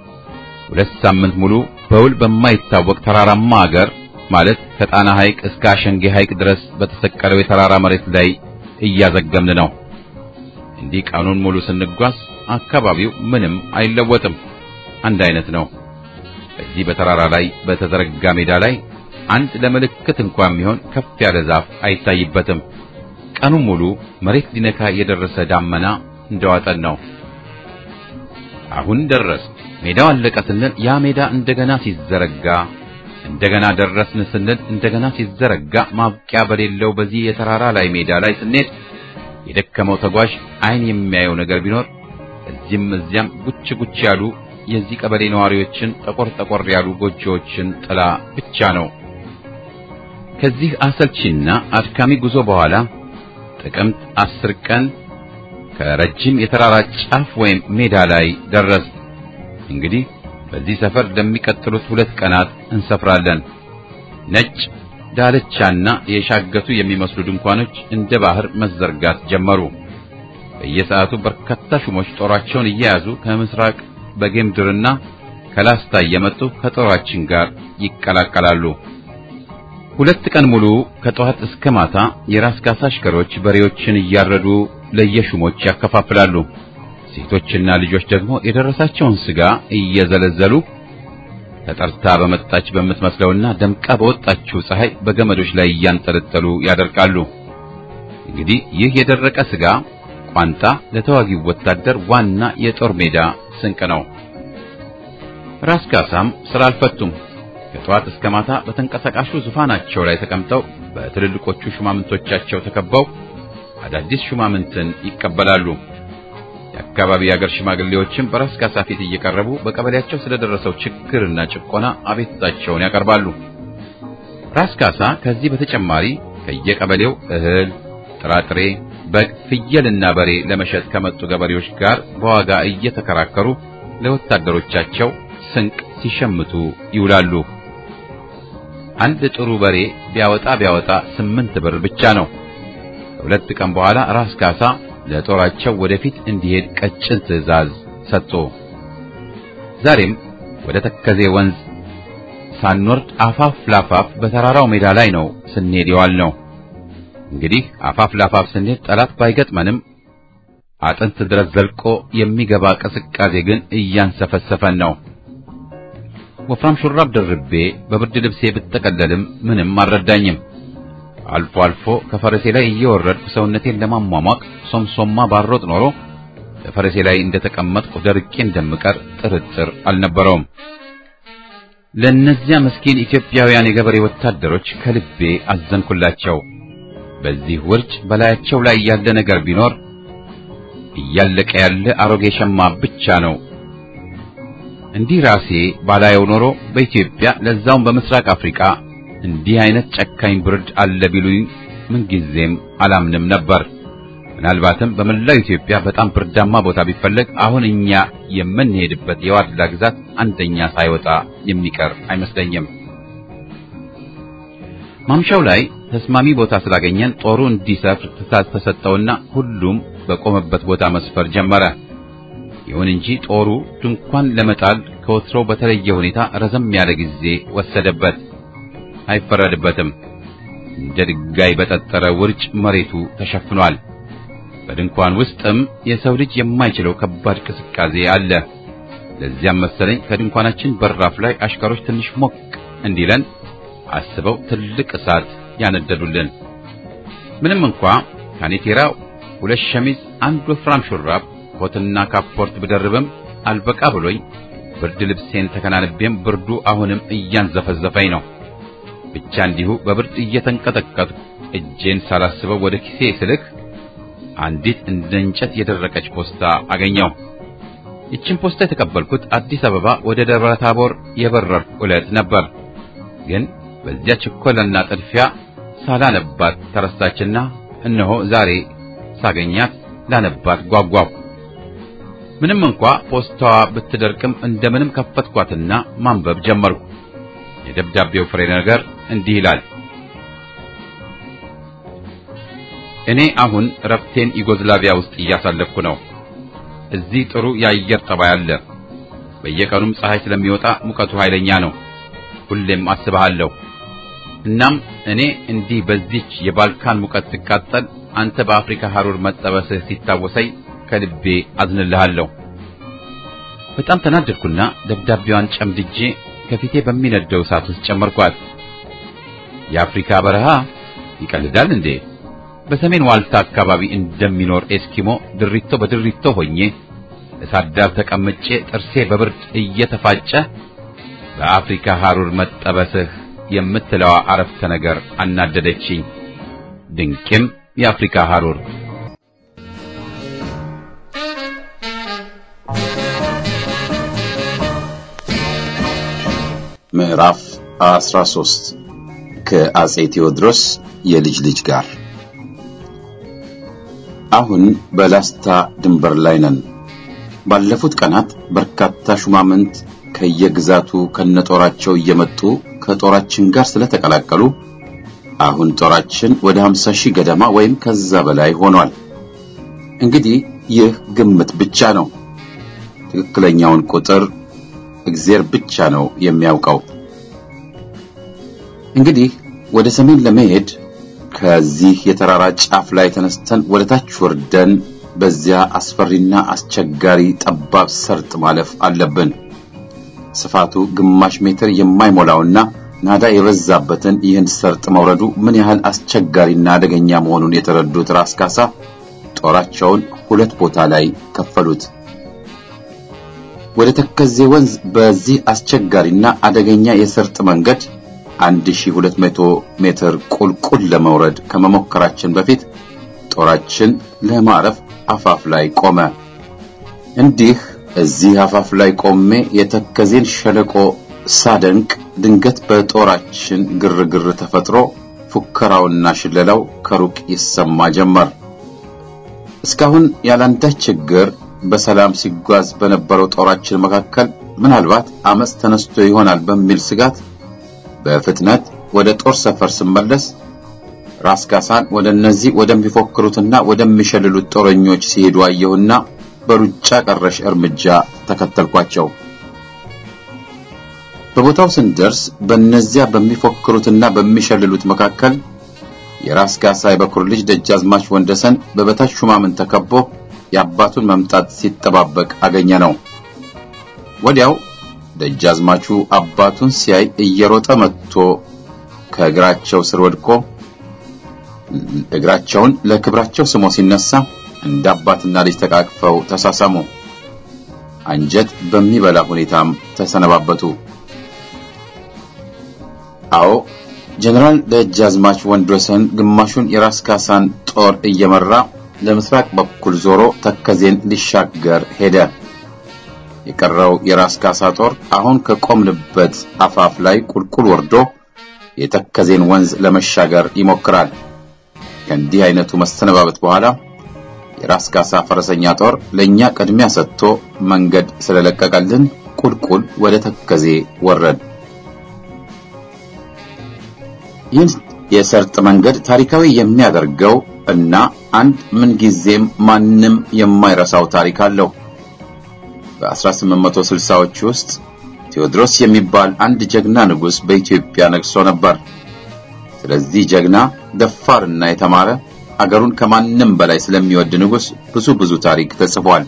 2 ሳምንት ሙሉ በውል በማይታወቅ ተራራማ አገር ማለት ከጣና ሐይቅ እስከ አሸንጌ ሐይቅ ድረስ በተሰቀለው የተራራ መሬት ላይ እያዘገምን ነው። እንዲህ ቀኑን ሙሉ ስንጓዝ አካባቢው ምንም አይለወጥም፣ አንድ አይነት ነው። በዚህ በተራራ ላይ በተዘረጋ ሜዳ ላይ አንድ ለምልክት እንኳን ቢሆን ከፍ ያለ ዛፍ አይታይበትም። ቀኑን ሙሉ መሬት ሊነካ የደረሰ ዳመና እንደዋጠን ነው። አሁን ደረስ ሜዳው አለቀ ስንል ያ ሜዳ እንደገና ሲዘረጋ፣ እንደገና ደረስን ስንል እንደገና ሲዘረጋ፣ ማብቂያ በሌለው በዚህ የተራራ ላይ ሜዳ ላይ ስንሄድ የደከመው ተጓዥ አይን የሚያየው ነገር ቢኖር እዚህም እዚያም ጉች ጉች ያሉ የዚህ ቀበሌ ነዋሪዎችን ጠቆር ያሉ ጎጆዎችን ጥላ ብቻ ነው። ከዚህ አሰልቺና አድካሚ ጉዞ በኋላ ጥቅምት 10 ቀን ከረጅም የተራራ ጫፍ ወይም ሜዳ ላይ ደረስ። እንግዲህ በዚህ ሰፈር ለሚቀጥሉት 2 ቀናት እንሰፍራለን። ነጭ ዳልቻና የሻገቱ የሚመስሉ ድንኳኖች እንደ ባህር መዘርጋት ጀመሩ። በየሰዓቱ በርካታ ሹሞች ጦራቸውን እየያዙ ከምስራቅ በጌምድርና ከላስታ እየመጡ ከጦራችን ጋር ይቀላቀላሉ። 2 ቀን ሙሉ ከጠዋት እስከ ማታ የራስ ካሳ አሽከሮች በሬዎችን እያረዱ ለየሹሞች ያከፋፍላሉ። ሴቶችና ልጆች ደግሞ የደረሳቸውን ስጋ እየዘለዘሉ ተጠርታ በመጣች በምትመስለውና ደምቃ በወጣችው ፀሐይ በገመዶች ላይ እያንጠለጠሉ ያደርቃሉ። እንግዲህ ይህ የደረቀ ስጋ ቋንጣ ለተዋጊው ወታደር ዋና የጦር ሜዳ ስንቅ ነው። ራስ ካሳም ስራ አልፈቱም። ከጠዋት እስከ ማታ በተንቀሳቃሹ ዙፋናቸው ላይ ተቀምጠው በትልልቆቹ ሹማምንቶቻቸው ተከበው አዳዲስ ሹማምንትን ይቀበላሉ። የአካባቢ የአገር ሽማግሌዎችም በራስ ካሳ ፊት እየቀረቡ በቀበሌያቸው ስለደረሰው ችግርና ጭቆና አቤቱታቸውን ያቀርባሉ። ራስ ካሳ ከዚህ በተጨማሪ ከየቀበሌው እህል፣ ጥራጥሬ፣ በግ፣ ፍየልና በሬ ለመሸጥ ከመጡ ገበሬዎች ጋር በዋጋ እየተከራከሩ ለወታደሮቻቸው ስንቅ ሲሸምቱ ይውላሉ። አንድ ጥሩ በሬ ቢያወጣ 8 ብር ብቻ ነው። ከ2 ቀን በኋላ ራስ ካሳ ለጦራቸው ወደፊት እንዲሄድ ቀጭን ትዕዛዝ ሰጥቶ ዛሬም ወደ ተከዜ ወንዝ ሳንወርድ አፋፍ ላፋፍ በተራራው ሜዳ ላይ ነው ስንሄድ የዋልነው። እንግዲህ አፋፍ ላፋፍ ስንሄድ ጠላት ባይገጥመንም አጥንት ድረስ ዘልቆ የሚገባ ቅስቃሴ ግን እያንሰፈሰፈን ነው። ወፍራም ሹራብ ደርቤ በብርድ ልብሴ ብትጠቀለልም ምንም አልረዳኝም። አልፎ አልፎ ከፈረሴ ላይ እየወረድኩ ሰውነቴን ለማሟሟቅ ሶምሶማ ባሮጥ ኖሮ በፈረሴ ላይ እንደተቀመጥኩ ደርቄ እንደምቀር ጥርጥር አልነበረውም። ለእነዚያ ምስኪን ኢትዮጵያውያን የገበሬ ወታደሮች ከልቤ አዘንኩላቸው። በዚህ ውርጭ በላያቸው ላይ ያለ ነገር ቢኖር እያለቀ ያለ አሮጌ ሸማ ብቻ ነው። እንዲህ ራሴ ባላየው ኖሮ በኢትዮጵያ ለዛውም በምስራቅ አፍሪካ እንዲህ አይነት ጨካኝ ብርድ አለ ቢሉኝ ምንጊዜም አላምንም ነበር። ምናልባትም በመላው ኢትዮጵያ በጣም ብርዳማ ቦታ ቢፈለግ አሁን እኛ የምንሄድበት የዋድላ ግዛት አንደኛ ሳይወጣ የሚቀር አይመስለኝም። ማምሻው ላይ ተስማሚ ቦታ ስላገኘን ጦሩ እንዲሰፍር ትዕዛዝ ተሰጠውና ሁሉም በቆመበት ቦታ መስፈር ጀመረ። ይሁን እንጂ ጦሩ ድንኳን ለመጣል ከወትሮው በተለየ ሁኔታ ረዘም ያለ ጊዜ ወሰደበት። አይፈረድበትም። እንደ ድንጋይ በጠጠረ ውርጭ መሬቱ ተሸፍኗል። በድንኳን ውስጥም የሰው ልጅ የማይችለው ከባድ ቅስቃሴ አለ። ለዚያም መሰለኝ ከድንኳናችን በራፍ ላይ አሽከሮች ትንሽ ሞቅ እንዲለን አስበው ትልቅ እሳት ያነደዱልን። ምንም እንኳ ካኔቴራው 2 ሸሚዝ፣ 1 ወፍራም ሹራብ፣ ኮትና ካፖርት ብደርብም አልበቃ ብሎኝ ብርድ ልብሴን ተከናንቤም ብርዱ አሁንም እያንዘፈዘፈኝ ነው። ብቻ እንዲሁ በብርድ እየተንቀጠቀጥኩ እጄን ሳላስበው ወደ ኪሴ ስልክ አንዲት እንደ እንጨት የደረቀች ፖስታ አገኘው። ይህችን ፖስታ የተቀበልኩት አዲስ አበባ ወደ ደብረ ታቦር የበረርኩ ዕለት ነበር። ግን በዚያ ችኮላና ጥድፊያ ሳላነባት ተረሳችና እነሆ ዛሬ ሳገኛት ላነባት ጓጓው። ምንም እንኳ ፖስታዋ ብትደርቅም እንደምንም ከፈትኳትና ማንበብ ጀመርኩ። የደብዳቤው ፍሬ ነገር እንዲህ ይላል። እኔ አሁን ረፍቴን ዩጎዝላቪያ ውስጥ እያሳለፍኩ ነው። እዚህ ጥሩ የአየር ጠባይ አለ። በየቀኑም ፀሐይ ስለሚወጣ ሙቀቱ ኃይለኛ ነው። ሁሌም አስብሃለሁ። እናም እኔ እንዲህ በዚች የባልካን ሙቀት ስቃጠል አንተ በአፍሪካ ሐሩር መጠበስህ ሲታወሰኝ ከልቤ አዝንልሃለሁ። በጣም ተናደድኩና ደብዳቤዋን ጨምድጄ ከፊቴ በሚነደው እሳት ውስጥ ጨመርኳት። የአፍሪካ በረሃ ይቀልዳል እንዴ? በሰሜን ዋልታ አካባቢ እንደሚኖር ኤስኪሞ ድሪቶ በድሪቶ ሆኜ እሳት ዳር ተቀምጬ ጥርሴ በብርድ እየተፋጨ በአፍሪካ ሐሩር መጠበስህ የምትለዋ አረፍተ ነገር አናደደችኝ። ድንቅም የአፍሪካ ሐሩር ምዕራፍ 13 ከአጼ ቴዎድሮስ የልጅ ልጅ ጋር። አሁን በላስታ ድንበር ላይ ነን። ባለፉት ቀናት በርካታ ሹማምንት ከየግዛቱ ከነጦራቸው እየመጡ ከጦራችን ጋር ስለተቀላቀሉ አሁን ጦራችን ወደ 50,000 ገደማ ወይም ከዛ በላይ ሆኗል። እንግዲህ ይህ ግምት ብቻ ነው። ትክክለኛውን ቁጥር እግዚአብሔር ብቻ ነው የሚያውቀው። እንግዲህ ወደ ሰሜን ለመሄድ ከዚህ የተራራ ጫፍ ላይ ተነስተን ወደ ታች ወርደን በዚያ አስፈሪና አስቸጋሪ ጠባብ ሰርጥ ማለፍ አለብን። ስፋቱ ግማሽ ሜትር የማይሞላውና ናዳ የበዛበትን ይህን ሰርጥ መውረዱ ምን ያህል አስቸጋሪና አደገኛ መሆኑን የተረዱት ራስ ካሳ ጦራቸውን ሁለት ቦታ ላይ ከፈሉት። ወደ ተከዜ ወንዝ በዚህ አስቸጋሪና አደገኛ የሰርጥ መንገድ 1200 ሜትር ቁልቁል ለመውረድ ከመሞከራችን በፊት ጦራችን ለማረፍ አፋፍ ላይ ቆመ። እንዲህ እዚህ አፋፍ ላይ ቆሜ የተከዜን ሸለቆ ሳደንቅ ድንገት በጦራችን ግርግር ተፈጥሮ ፉከራውና ሽለላው ከሩቅ ይሰማ ጀመር። እስካሁን ያላንዳች ችግር በሰላም ሲጓዝ በነበረው ጦራችን መካከል ምናልባት አመጽ ተነስቶ ይሆናል በሚል ስጋት በፍጥነት ወደ ጦር ሰፈር ስመለስ ራስ ካሳን ወደ እነዚህ ወደሚፎክሩትና ወደሚሸልሉት ጦረኞች ሲሄዱ አየሁና በሩጫ ቀረሽ እርምጃ ተከተልኳቸው። በቦታው ስንደርስ በእነዚያ በሚፎክሩትና በሚሸልሉት መካከል የራስ ካሳ የበኩር ልጅ ደጃዝማች ወንደሰን በበታች ሹማምን ተከቦ የአባቱን መምጣት ሲጠባበቅ አገኘነው። ወዲያው ደጃዝማቹ አባቱን ሲያይ እየሮጠ መጥቶ ከእግራቸው ስር ወድቆ እግራቸውን ለክብራቸው ስሞ ሲነሳ እንደ አባትና ልጅ ተቃቅፈው ተሳሳሙ። አንጀት በሚበላ ሁኔታም ተሰነባበቱ። አዎ ጀነራል ደጃዝማች ወንደሰን ግማሹን የራስ ካሳን ጦር እየመራ ለምስራቅ በኩል ዞሮ ተከዜን ሊሻገር ሄደ። የቀረው የራስ ካሳ ጦር አሁን ከቆምንበት አፋፍ ላይ ቁልቁል ወርዶ የተከዜን ወንዝ ለመሻገር ይሞክራል። ከእንዲህ አይነቱ መስተነባበት በኋላ የራስ ካሳ ፈረሰኛ ጦር ለኛ ቅድሚያ ሰጥቶ መንገድ ስለለቀቀልን ቁልቁል ወደ ተከዜ ወረድ። ይህን የሰርጥ መንገድ ታሪካዊ የሚያደርገው እና አንድ ምን ጊዜም ማንም የማይረሳው ታሪክ አለው። በ1860ዎች ውስጥ ቴዎድሮስ የሚባል አንድ ጀግና ንጉስ በኢትዮጵያ ነግሶ ነበር። ስለዚህ ጀግና ደፋርና የተማረ አገሩን ከማንም በላይ ስለሚወድ ንጉስ ብዙ ታሪክ ተጽፏል።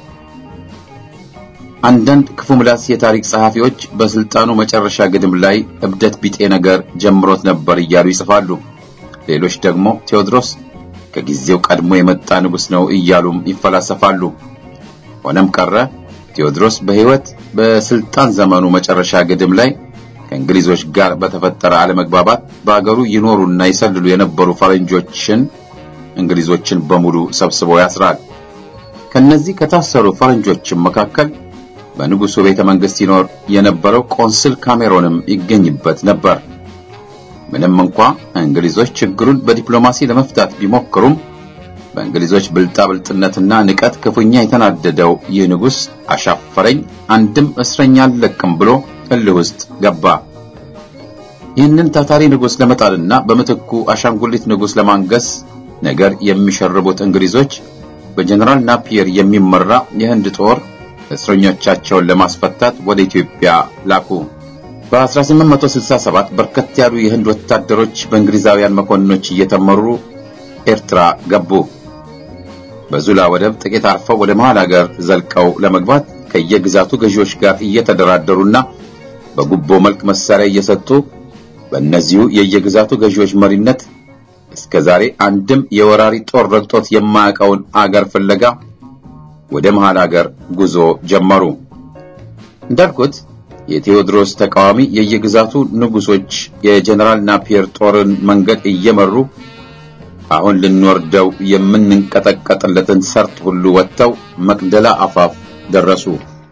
አንዳንድ ክፉ ምላስ የታሪክ ጸሐፊዎች በስልጣኑ መጨረሻ ግድም ላይ እብደት ቢጤ ነገር ጀምሮት ነበር እያሉ ይጽፋሉ። ሌሎች ደግሞ ቴዎድሮስ ከጊዜው ቀድሞ የመጣ ንጉስ ነው እያሉም ይፈላሰፋሉ። ሆነም ቀረ ቴዎድሮስ በህይወት በስልጣን ዘመኑ መጨረሻ ግድም ላይ ከእንግሊዞች ጋር በተፈጠረ አለመግባባት በአገሩ ይኖሩና ይሰልሉ የነበሩ ፈረንጆችን እንግሊዞችን በሙሉ ሰብስበው ያስራል። ከነዚህ ከታሰሩ ፈረንጆችም መካከል በንጉሱ ቤተ መንግስት ይኖር የነበረው ቆንስል ካሜሮንም ይገኝበት ነበር። ምንም እንኳ እንግሊዞች ችግሩን በዲፕሎማሲ ለመፍታት ቢሞክሩም በእንግሊዞች ብልጣብልጥነትና ንቀት ክፉኛ የተናደደው ይህ ንጉስ አሻፈረኝ አንድም እስረኛ አልለቅም ብሎ እልህ ውስጥ ገባ። ይህንን ታታሪ ንጉስ ለመጣልና በመተኩ አሻንጉሊት ንጉስ ለማንገስ ነገር የሚሸርቡት እንግሊዞች በጀነራል ናፒየር የሚመራ የህንድ ጦር እስረኞቻቸውን ለማስፈታት ወደ ኢትዮጵያ ላኩ። በ1867 በርከት ያሉ የህንድ ወታደሮች በእንግሊዛውያን መኮንኖች እየተመሩ ኤርትራ ገቡ። በዙላ ወደብ ጥቂት አርፈው ወደ መሃል ሀገር ዘልቀው ለመግባት ከየግዛቱ ገዢዎች ጋር እየተደራደሩና በጉቦ መልክ መሳሪያ እየሰጡ በእነዚሁ የየግዛቱ ገዢዎች መሪነት እስከዛሬ አንድም የወራሪ ጦር ረግጦት የማያውቀውን አገር ፍለጋ ወደ መሃል ሀገር ጉዞ ጀመሩ። እንዳልኩት የቴዎድሮስ ተቃዋሚ የየግዛቱ ንጉሶች የጀነራል ናፒየር ጦርን መንገድ እየመሩ አሁን ልንወርደው የምንንቀጠቀጥለትን ሰርጥ ሁሉ ወጥተው መቅደላ አፋፍ ደረሱ።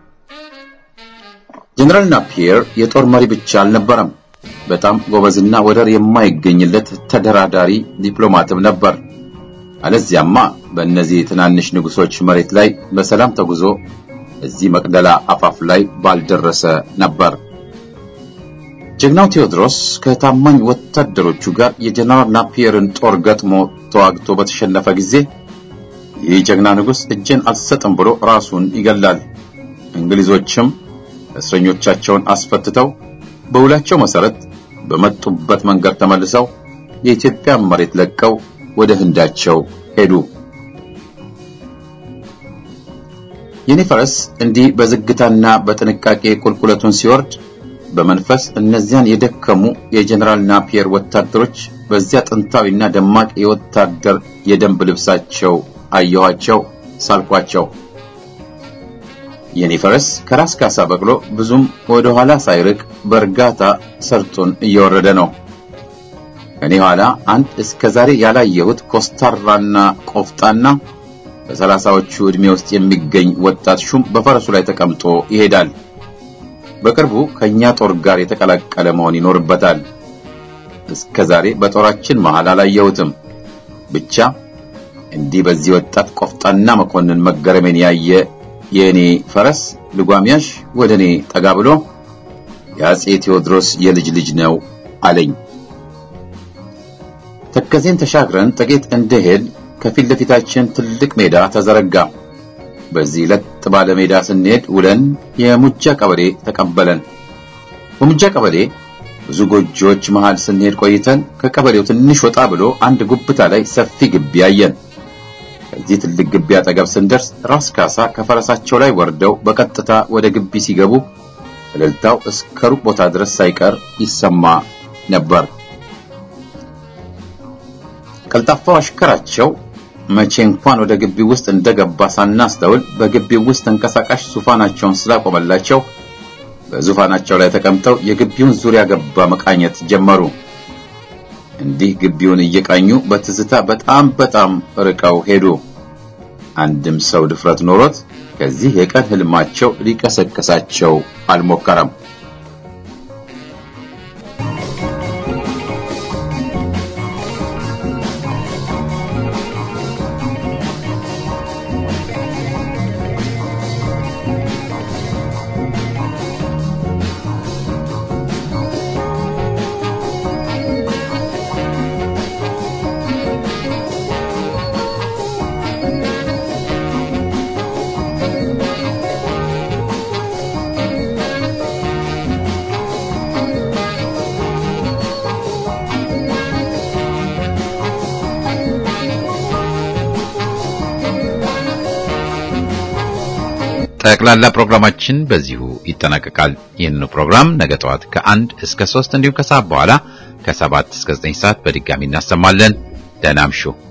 ጀነራል ናፒየር የጦር መሪ ብቻ አልነበረም። በጣም ጎበዝና ወደር የማይገኝለት ተደራዳሪ ዲፕሎማትም ነበር። አለዚያማ በእነዚህ ትናንሽ ንጉሶች መሬት ላይ በሰላም ተጉዞ እዚህ መቅደላ አፋፍ ላይ ባልደረሰ ነበር። ጀግናው ቴዎድሮስ ከታማኝ ወታደሮቹ ጋር የጀነራል ናፒየርን ጦር ገጥሞ ተዋግቶ በተሸነፈ ጊዜ ይህ ጀግና ንጉስ እጅን አልሰጥም ብሎ ራሱን ይገላል። እንግሊዞችም እስረኞቻቸውን አስፈትተው በውላቸው መሰረት በመጡበት መንገድ ተመልሰው የኢትዮጵያ መሬት ለቀው ወደ ህንዳቸው ሄዱ። የኔ ፈረስ እንዲህ በዝግታና በጥንቃቄ ቁልቁለቱን ሲወርድ በመንፈስ እነዚያን የደከሙ የጀነራል ናፒየር ወታደሮች በዚያ ጥንታዊና ደማቅ የወታደር የደንብ ልብሳቸው አየኋቸው፣ ሳልኳቸው። የኔ ፈረስ ከራስ ካሳ በቅሎ ብዙም ወደ ኋላ ሳይርቅ በእርጋታ ሰርጡን እየወረደ ነው። ከኔ ኋላ አንድ እስከዛሬ ያላየሁት ኮስታራና ቆፍጣና በ30ዎቹ ዕድሜ ውስጥ የሚገኝ ወጣት ሹም በፈረሱ ላይ ተቀምጦ ይሄዳል። በቅርቡ ከኛ ጦር ጋር የተቀላቀለ መሆን ይኖርበታል። እስከዛሬ በጦራችን መሃል አላየሁትም። ብቻ እንዲህ በዚህ ወጣት ቆፍጣና መኮንን መገረሜን ያየ የኔ ፈረስ ልጓሚያሽ ወደኔ ጠጋ ብሎ የአፄ ቴዎድሮስ የልጅ ልጅ ነው አለኝ። ተከዜን ተሻግረን ጥቂት እንደሄድ ከፊት ለፊታችን ትልቅ ሜዳ ተዘረጋ። በዚህ ለጥ ባለ ሜዳ ስንሄድ ውለን የሙጃ ቀበሌ ተቀበለን። በሙጃ ቀበሌ ብዙ ጎጆዎች መሃል ስንሄድ ቆይተን ከቀበሌው ትንሽ ወጣ ብሎ አንድ ጉብታ ላይ ሰፊ ግቢ አየን። ከዚህ ትልቅ ግቢ አጠገብ ስንደርስ ራስ ካሳ ከፈረሳቸው ላይ ወርደው በቀጥታ ወደ ግቢ ሲገቡ እልልታው እስከ ሩቅ ቦታ ድረስ ሳይቀር ይሰማ ነበር። ቀልጣፋው አሽከራቸው መቼ እንኳን ወደ ግቢው ውስጥ እንደገባ ሳናስተውል በግቢው ውስጥ ተንቀሳቃሽ ዙፋናቸውን ስላቆመላቸው በዙፋናቸው ላይ ተቀምጠው የግቢውን ዙሪያ ገባ መቃኘት ጀመሩ። እንዲህ ግቢውን እየቃኙ በትዝታ በጣም ርቀው ሄዱ። አንድም ሰው ድፍረት ኖሮት ከዚህ የቀን ህልማቸው ሊቀሰቀሳቸው አልሞከረም። ጠቅላላ ፕሮግራማችን በዚሁ ይጠናቀቃል። ይህንን ፕሮግራም ነገ ጠዋት ከ1 እስከ 3 እንዲሁም ከሰዓት በኋላ ከ7 እስከ 9 ሰዓት በድጋሚ እናሰማለን። ደህና እምሹ።